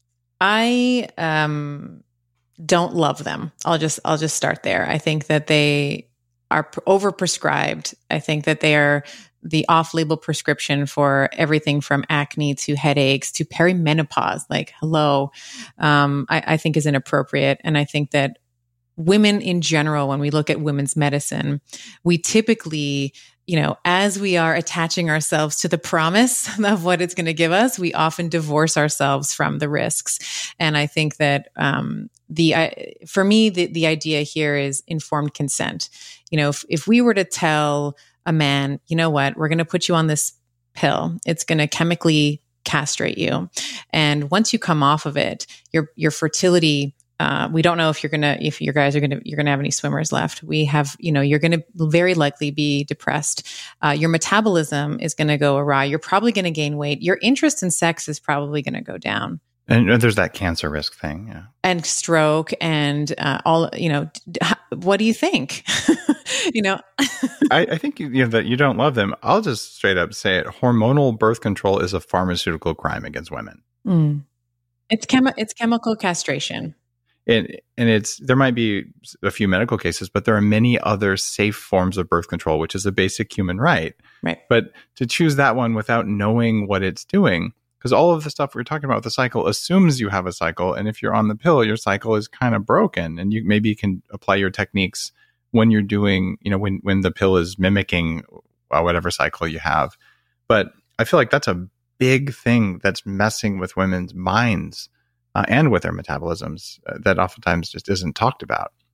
Speaker 3: I um, don't love them. I'll just I'll just start there. I think that they are overprescribed. I think that they are the off-label prescription for everything from acne to headaches to perimenopause. Like, hello, um, I, I think is inappropriate. And I think that women in general, when we look at women's medicine, we typically, you know, as we are attaching ourselves to the promise of what it's going to give us, we often divorce ourselves from the risks. And I think that um, the uh, for me, the, the idea here is informed consent. You know, if, if we were to tell a man, you know what, we're going to put you on this pill, it's going to chemically castrate you. And once you come off of it, your your fertility, Uh, we don't know if you're gonna, if your guys are gonna, you're gonna have any swimmers left. We have, you know, you're gonna very likely be depressed. Uh, your metabolism is gonna go awry. You're probably gonna gain weight. Your interest in sex is probably gonna go down.
Speaker 2: And there's that cancer risk thing, yeah,
Speaker 3: and stroke, and uh, all. You know, d- what do you think? you know,
Speaker 2: I, I think you, you know that you don't love them. I'll just straight up say it: hormonal birth control is a pharmaceutical crime against women.
Speaker 3: Mm. It's chemi- It's chemical castration.
Speaker 2: And, and it's there might be a few medical cases, but there are many other safe forms of birth control, which is a basic human right.
Speaker 3: Right.
Speaker 2: But to choose that one without knowing what it's doing, because all of the stuff we're talking about with the cycle assumes you have a cycle, and if you're on the pill, your cycle is kind of broken, and you maybe can apply your techniques when you're doing, you know, when when the pill is mimicking uh, whatever cycle you have. But I feel like that's a big thing that's messing with women's minds. Uh, and with their metabolisms uh, that oftentimes just isn't talked about.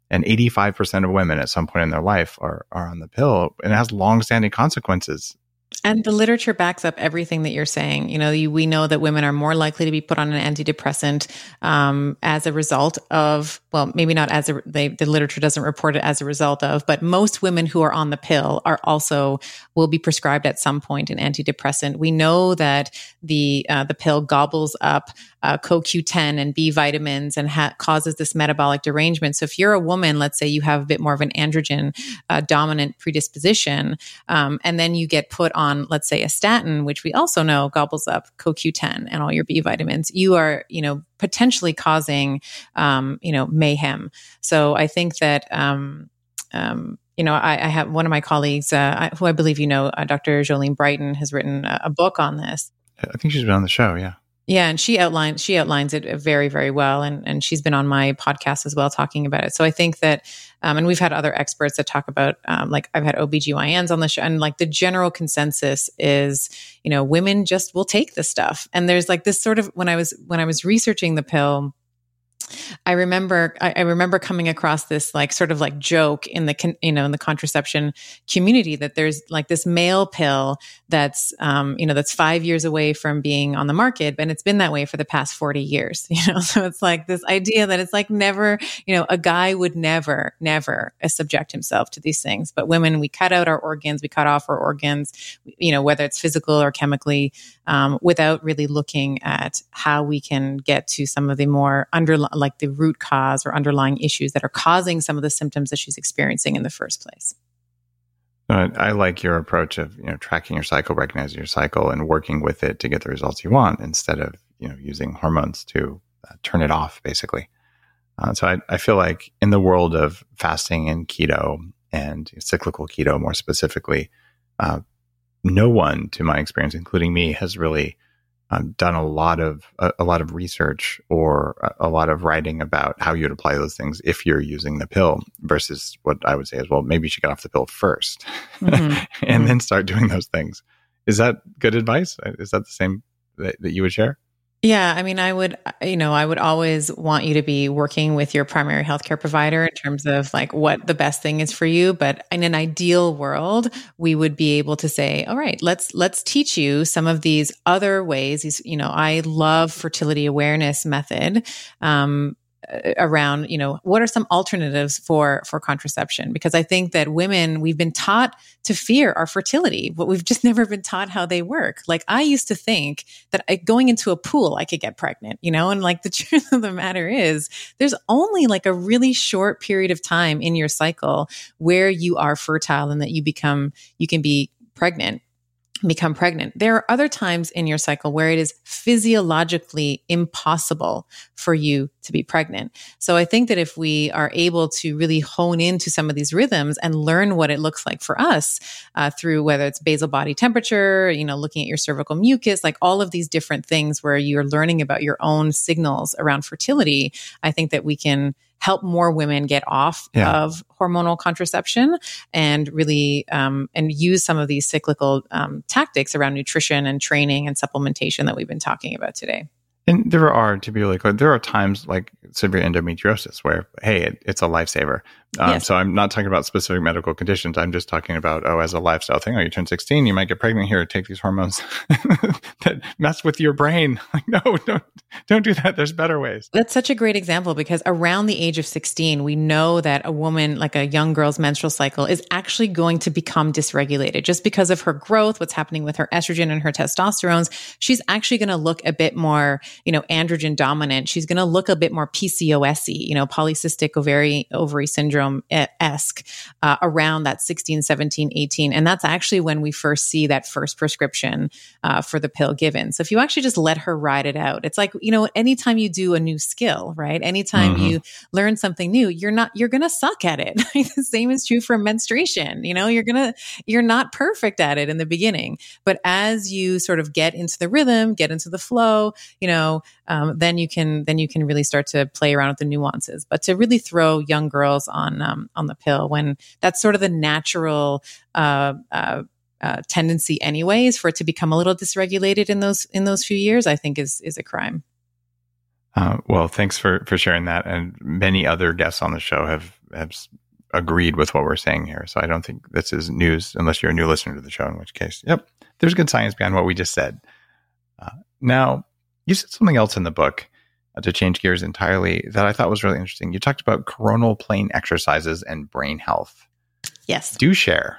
Speaker 2: And eighty-five percent of women at some point in their life are, are on the pill, and it has long-standing consequences.
Speaker 3: And the literature backs up everything that you're saying. You know, you, we know that women are more likely to be put on an antidepressant um, as a result of, well, maybe not as a, they, the literature doesn't report it as a result of, but most women who are on the pill are also, will be prescribed at some point an antidepressant. We know that the, uh, the pill gobbles up uh, C O Q ten and B vitamins and ha- causes this metabolic derangement. So if you're a woman, let's say you have a bit more of an androgen uh, dominant predisposition, um, and then you get put on, let's say, a statin, which we also know gobbles up C O Q ten and all your B vitamins, you are, you know, potentially causing, um, you know, mayhem. So I think that, um, um, you know, I, I have one of my colleagues, uh, who I believe you know, uh, Doctor Jolene Brighton, has written a, a book on this.
Speaker 2: I think she's been on the show, yeah.
Speaker 3: Yeah, and she outlines she outlines it very, very well, and and she's been on my podcast as well talking about it. So I think that, um, and we've had other experts that talk about, um, like I've had O B G Y Ns on the show, and like the general consensus is, you know, women just will take this stuff. And there's like this sort of, when I was when I was researching the pill, I remember, I, I remember coming across this like sort of like joke in the, con, you know, in the contraception community that there's like this male pill that's, um, you know, that's five years away from being on the market, and it's been that way for the past forty years, you know? So it's like this idea that it's like never, you know, a guy would never, never uh, subject himself to these things. But women, we cut out our organs, we cut off our organs, you know, whether it's physical or chemically, um, without really looking at how we can get to some of the more underlying, like the root cause or underlying issues that are causing some of the symptoms that she's experiencing in the first place.
Speaker 2: Uh, I like your approach of, you know, tracking your cycle, recognizing your cycle, and working with it to get the results you want, instead of, you know, using hormones to uh, turn it off, basically. Uh, so I, I feel like in the world of fasting and keto and cyclical keto, more specifically, uh, no one, to my experience, including me, has really Um, done a lot of a, a lot of research or a, a lot of writing about how you'd apply those things if you're using the pill, versus what I would say is, well, maybe you should get off the pill first mm-hmm. and mm-hmm. then start doing those things. Is that good advice? Is that the same that, that you would share?
Speaker 3: Yeah, I mean, I would, you know, I would always want you to be working with your primary healthcare provider in terms of like what the best thing is for you. But in an ideal world, we would be able to say, all right, let's, let's teach you some of these other ways. These, you know, I love fertility awareness method, um, around, you know, what are some alternatives for, for contraception? Because I think that women, we've been taught to fear our fertility, but we've just never been taught how they work. Like I used to think that I, going into a pool, I could get pregnant, you know, and like the truth of the matter is there's only like a really short period of time in your cycle where you are fertile and that you become, you can be pregnant. become pregnant. There are other times in your cycle where it is physiologically impossible for you to be pregnant. So I think that if we are able to really hone into some of these rhythms and learn what it looks like for us uh, through whether it's basal body temperature, you know, looking at your cervical mucus, like all of these different things where you're learning about your own signals around fertility, I think that we can help more women get off yeah. of hormonal contraception and really um, and use some of these cyclical um, tactics around nutrition and training and supplementation that we've been talking about today.
Speaker 2: And there are, to be really clear, there are times like severe endometriosis where, hey, it, it's a lifesaver. Um, yes. So I'm not talking about specific medical conditions. I'm just talking about, oh, as a lifestyle thing, oh, you turn sixteen, you might get pregnant here, take these hormones that mess with your brain. Like, no, don't, don't do that. There's better ways.
Speaker 3: That's such a great example because around the age of sixteen, we know that a woman, like a young girl's menstrual cycle is actually going to become dysregulated just because of her growth, what's happening with her estrogen and her testosterones. She's actually going to look a bit more, you know, androgen dominant. She's going to look a bit more P C O S-y, you know, polycystic ovary, ovary syndrome-esque uh, around that sixteen, seventeen, eighteen. And that's actually when we first see that first prescription uh, for the pill given. So if you actually just let her ride it out, it's like, you know, anytime you do a new skill, right? Anytime mm-hmm. you learn something new, you're not, you're going to suck at it. The same is true for menstruation. You know, you're going to, you're not perfect at it in the beginning, but as you sort of get into the rhythm, get into the flow, you know, um, then you can, then you can really start to play around with the nuances. But to really throw young girls on, um, on the pill when that's sort of the natural, uh, uh, uh, tendency anyways, for it to become a little dysregulated in those, in those few years, I think is, is a crime.
Speaker 2: Uh, well, thanks for, for sharing that. And many other guests on the show have have agreed with what we're saying here. So I don't think this is news unless you're a new listener to the show, in which case, yep, there's good science behind what we just said. Uh, now, you said something else in the book uh, to change gears entirely that I thought was really interesting. You talked about coronal plane exercises and brain health.
Speaker 3: Yes.
Speaker 2: Do share.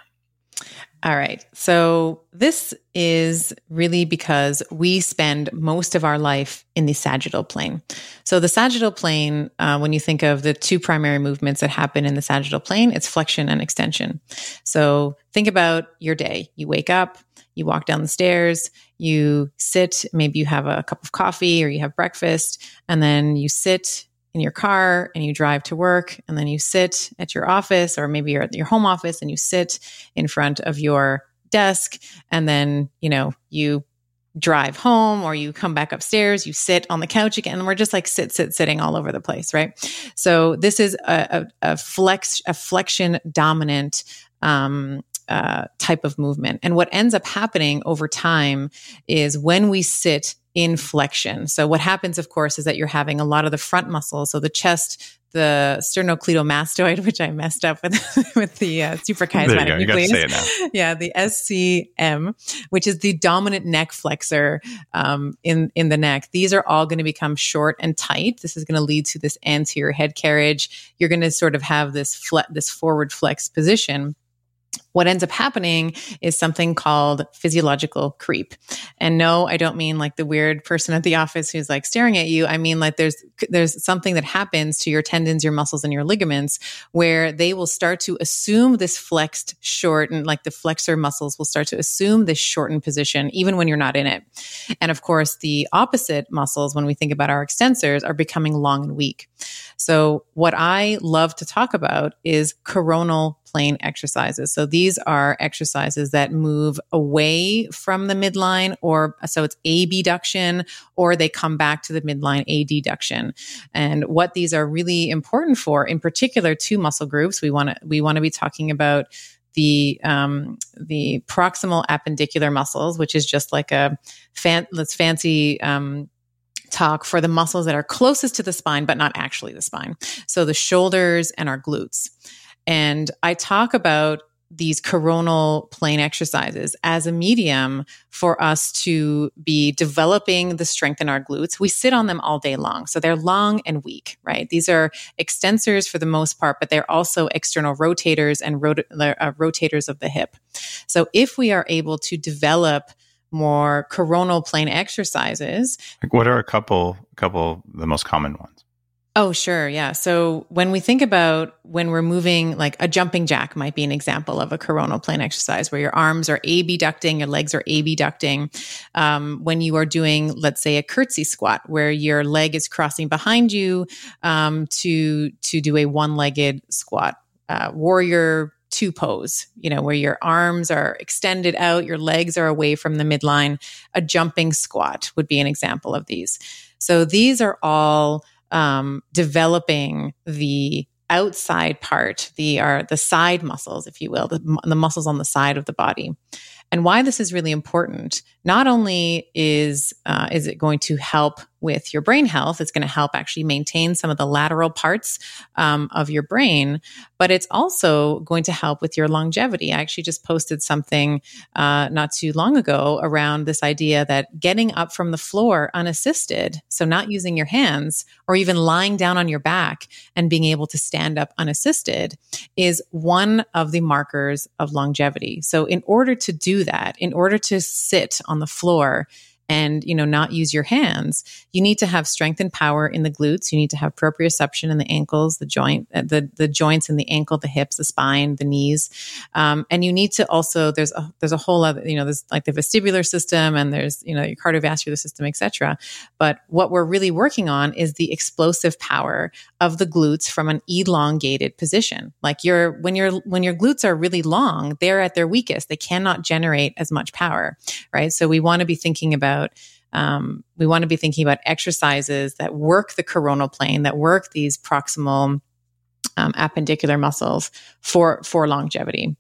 Speaker 3: All right. So this is really because we spend most of our life in the sagittal plane. So the sagittal plane, uh, when you think of the two primary movements that happen in the sagittal plane, it's flexion and extension. So think about your day. You wake up, you walk down the stairs, you sit, maybe you have a cup of coffee or you have breakfast, and then you sit in your car and you drive to work, and then you sit at your office, or maybe you're at your home office and you sit in front of your desk, and then, you know, you drive home or you come back upstairs, you sit on the couch again, and we're just like sit, sit, sitting all over the place, right? So this is a, a, a flex, a flexion dominant um, uh, type of movement. And what ends up happening over time is when we sit in flexion. So what happens, of course, is that you're having a lot of the front muscles. So the chest, the sternocleidomastoid, which I messed up with, with the uh, suprachiasmatic nucleus.
Speaker 2: You got to say it now.
Speaker 3: Yeah, the S C M, which is the dominant neck flexor um, in, in the neck. These are all going to become short and tight. This is going to lead to this anterior head carriage. You're going to sort of have this fle- this forward flex position. What ends up happening is something called physiological creep. And no, I don't mean like the weird person at the office who's like staring at you. I mean like there's there's something that happens to your tendons, your muscles, and your ligaments where they will start to assume this flexed short, and like the flexor muscles will start to assume this shortened position even when you're not in it. And of course, the opposite muscles, when we think about our extensors, are becoming long and weak. So what I love to talk about is coronal plane exercises. So these are exercises that move away from the midline, or so it's abduction, or they come back to the midline, adduction. And what these are really important for, in particular, two muscle groups, we want to we want to be talking about the um, the proximal appendicular muscles, which is just like a fan, let's fancy. Um, talk for the muscles that are closest to the spine, but not actually the spine. So the shoulders and our glutes. And I talk about these coronal plane exercises as a medium for us to be developing the strength in our glutes. We sit on them all day long. So they're long and weak, right? These are extensors for the most part, but they're also external rotators and rot- uh, rotators of the hip. So if we are able to develop more coronal plane exercises.
Speaker 2: Like what are a couple, couple the most common ones?
Speaker 3: Oh, sure. Yeah. So when we think about when we're moving, like a jumping jack might be an example of a coronal plane exercise where your arms are abducting, your legs are abducting. Um, when you are doing, let's say, a curtsy squat, where your leg is crossing behind you um, to to do a one-legged squat. Uh, warrior two pose, you know, where your arms are extended out, your legs are away from the midline. A jumping squat would be an example of these. So these are all um, developing the outside part, the are the side muscles, if you will, the, the muscles on the side of the body. And why this is really important, not only is uh, is it going to help with your brain health, it's going to help actually maintain some of the lateral parts um, of your brain, but it's also going to help with your longevity. I actually just posted something uh, not too long ago around this idea that getting up from the floor unassisted, so not using your hands or even lying down on your back and being able to stand up unassisted, is one of the markers of longevity. So in order to do that, in order to sit on the floor and, you know, not use your hands, you need to have strength and power in the glutes. You need to have proprioception in the ankles, the joint, the the joints in the ankle, the hips, the spine, the knees, um, and you need to also there's a there's a whole other, you know, there's like the vestibular system and there's, you know, your cardiovascular system, et cetera. But what we're really working on is the explosive power of the glutes from an elongated position. Like your when your when your glutes are really long, they're at their weakest. They cannot generate as much power, right? So we want to be thinking about Um, we want to be thinking about exercises that work the coronal plane, that work these proximal um, appendicular muscles for for longevity.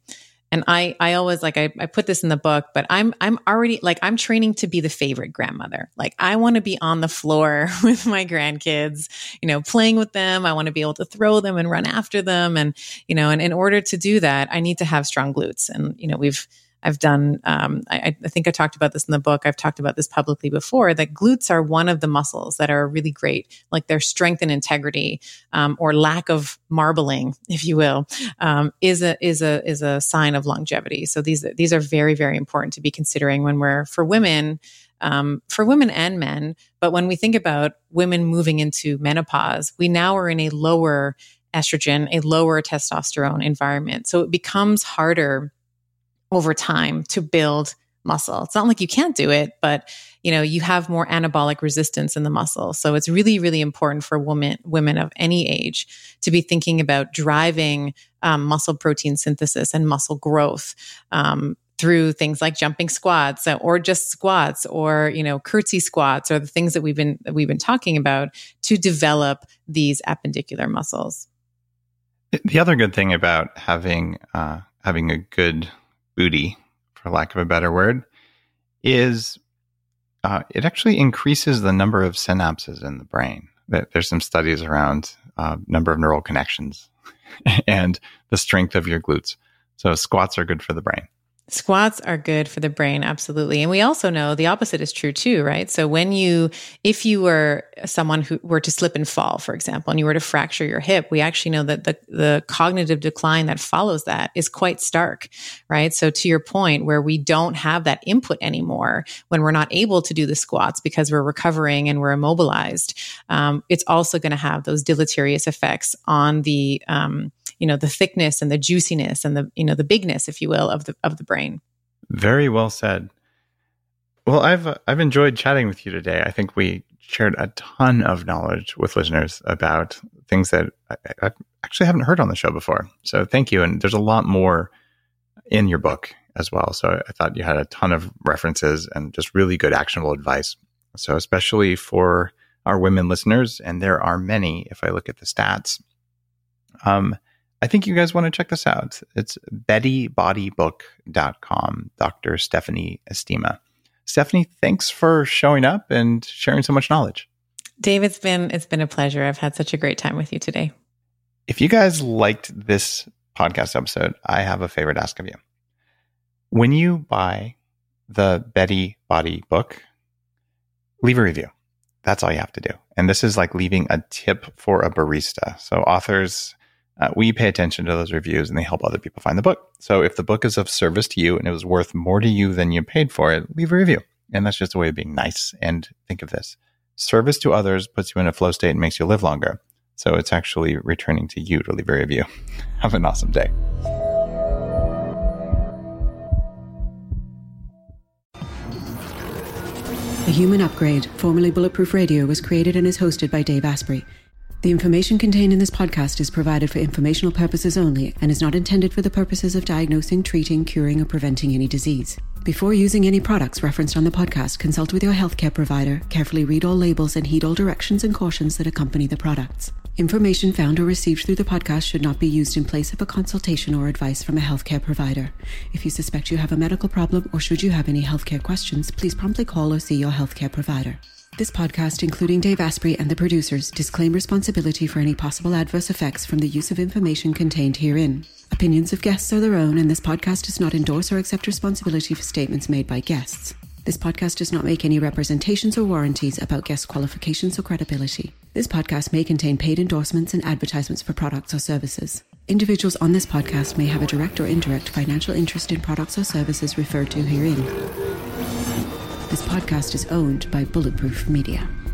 Speaker 3: And I, I always like, I, I put this in the book, but I'm, I'm already like, I'm training to be the favorite grandmother. Like I want to be on the floor with my grandkids, you know, playing with them. I want to be able to throw them and run after them. And, you know, and in order to do that, I need to have strong glutes. And, you know, we've, I've done, um, I, I think I talked about this in the book. I've talked about this publicly before, that glutes are one of the muscles that are really great, like their strength and integrity, um, or lack of marbling, if you will, um, is a, is a, is a sign of longevity. So these, these are very, very important to be considering when we're, for women, um, for women and men. But when we think about women moving into menopause, we now are in a lower estrogen, a lower testosterone environment. So it becomes harder over time to build muscle. It's not like you can't do it, but you know, you have more anabolic resistance in the muscle. So it's really, really important for women, women of any age to be thinking about driving um, muscle protein synthesis and muscle growth um, through things like jumping squats or just squats or, you know, curtsy squats or the things that we've been, that we've been talking about to develop these appendicular muscles.
Speaker 2: The other good thing about having, uh, having a good booty, for lack of a better word, is uh, it actually increases the number of synapses in the brain. There's some studies around uh, number of neural connections and the strength of your glutes. So squats are good for the brain.
Speaker 3: Squats are good for the brain, absolutely. And we also know the opposite is true too, right? So when you, if you were someone who were to slip and fall, for example, and you were to fracture your hip, we actually know that the, the cognitive decline that follows that is quite stark, right? So to your point, where we don't have that input anymore, when we're not able to do the squats because we're recovering and we're immobilized, um, it's also going to have those deleterious effects on the, um, you know, the thickness and the juiciness and the, you know, the bigness, if you will, of the, of the brain.
Speaker 2: Very well said. Well, I've, uh, I've enjoyed chatting with you today. I think we shared a ton of knowledge with listeners about things that I, I actually haven't heard on the show before. So thank you. And there's a lot more in your book as well. So I thought you had a ton of references and just really good actionable advice. So especially for our women listeners, and there are many, if I look at the stats, um, I think you guys want to check this out. It's betty body book dot com, Doctor Stephanie Estima. Stephanie, thanks for showing up and sharing so much knowledge.
Speaker 3: Dave, it's been, it's been a pleasure. I've had such a great time with you today.
Speaker 2: If you guys liked this podcast episode, I have a favor to ask of you. When you buy the Betty Body book, leave a review. That's all you have to do. And this is like leaving a tip for a barista. So authors, Uh, we pay attention to those reviews and they help other people find the book. So if the book is of service to you and it was worth more to you than you paid for it, leave a review. And that's just a way of being nice. And think of this. Service to others puts you in a flow state and makes you live longer. So it's actually returning to you to leave a review. Have an awesome day.
Speaker 1: The Human Upgrade, formerly Bulletproof Radio, was created and is hosted by Dave Asprey. The information contained in this podcast is provided for informational purposes only and is not intended for the purposes of diagnosing, treating, curing, or preventing any disease. Before using any products referenced on the podcast, consult with your healthcare provider, carefully read all labels, and heed all directions and cautions that accompany the products. Information found or received through the podcast should not be used in place of a consultation or advice from a healthcare provider. If you suspect you have a medical problem or should you have any healthcare questions, please promptly call or see your healthcare provider. This podcast, including Dave Asprey and the producers, disclaim responsibility for any possible adverse effects from the use of information contained herein. Opinions of guests are their own, and this podcast does not endorse or accept responsibility for statements made by guests. This podcast does not make any representations or warranties about guest qualifications or credibility. This podcast may contain paid endorsements and advertisements for products or services. Individuals on this podcast may have a direct or indirect financial interest in products or services referred to herein. This podcast is owned by Bulletproof Media.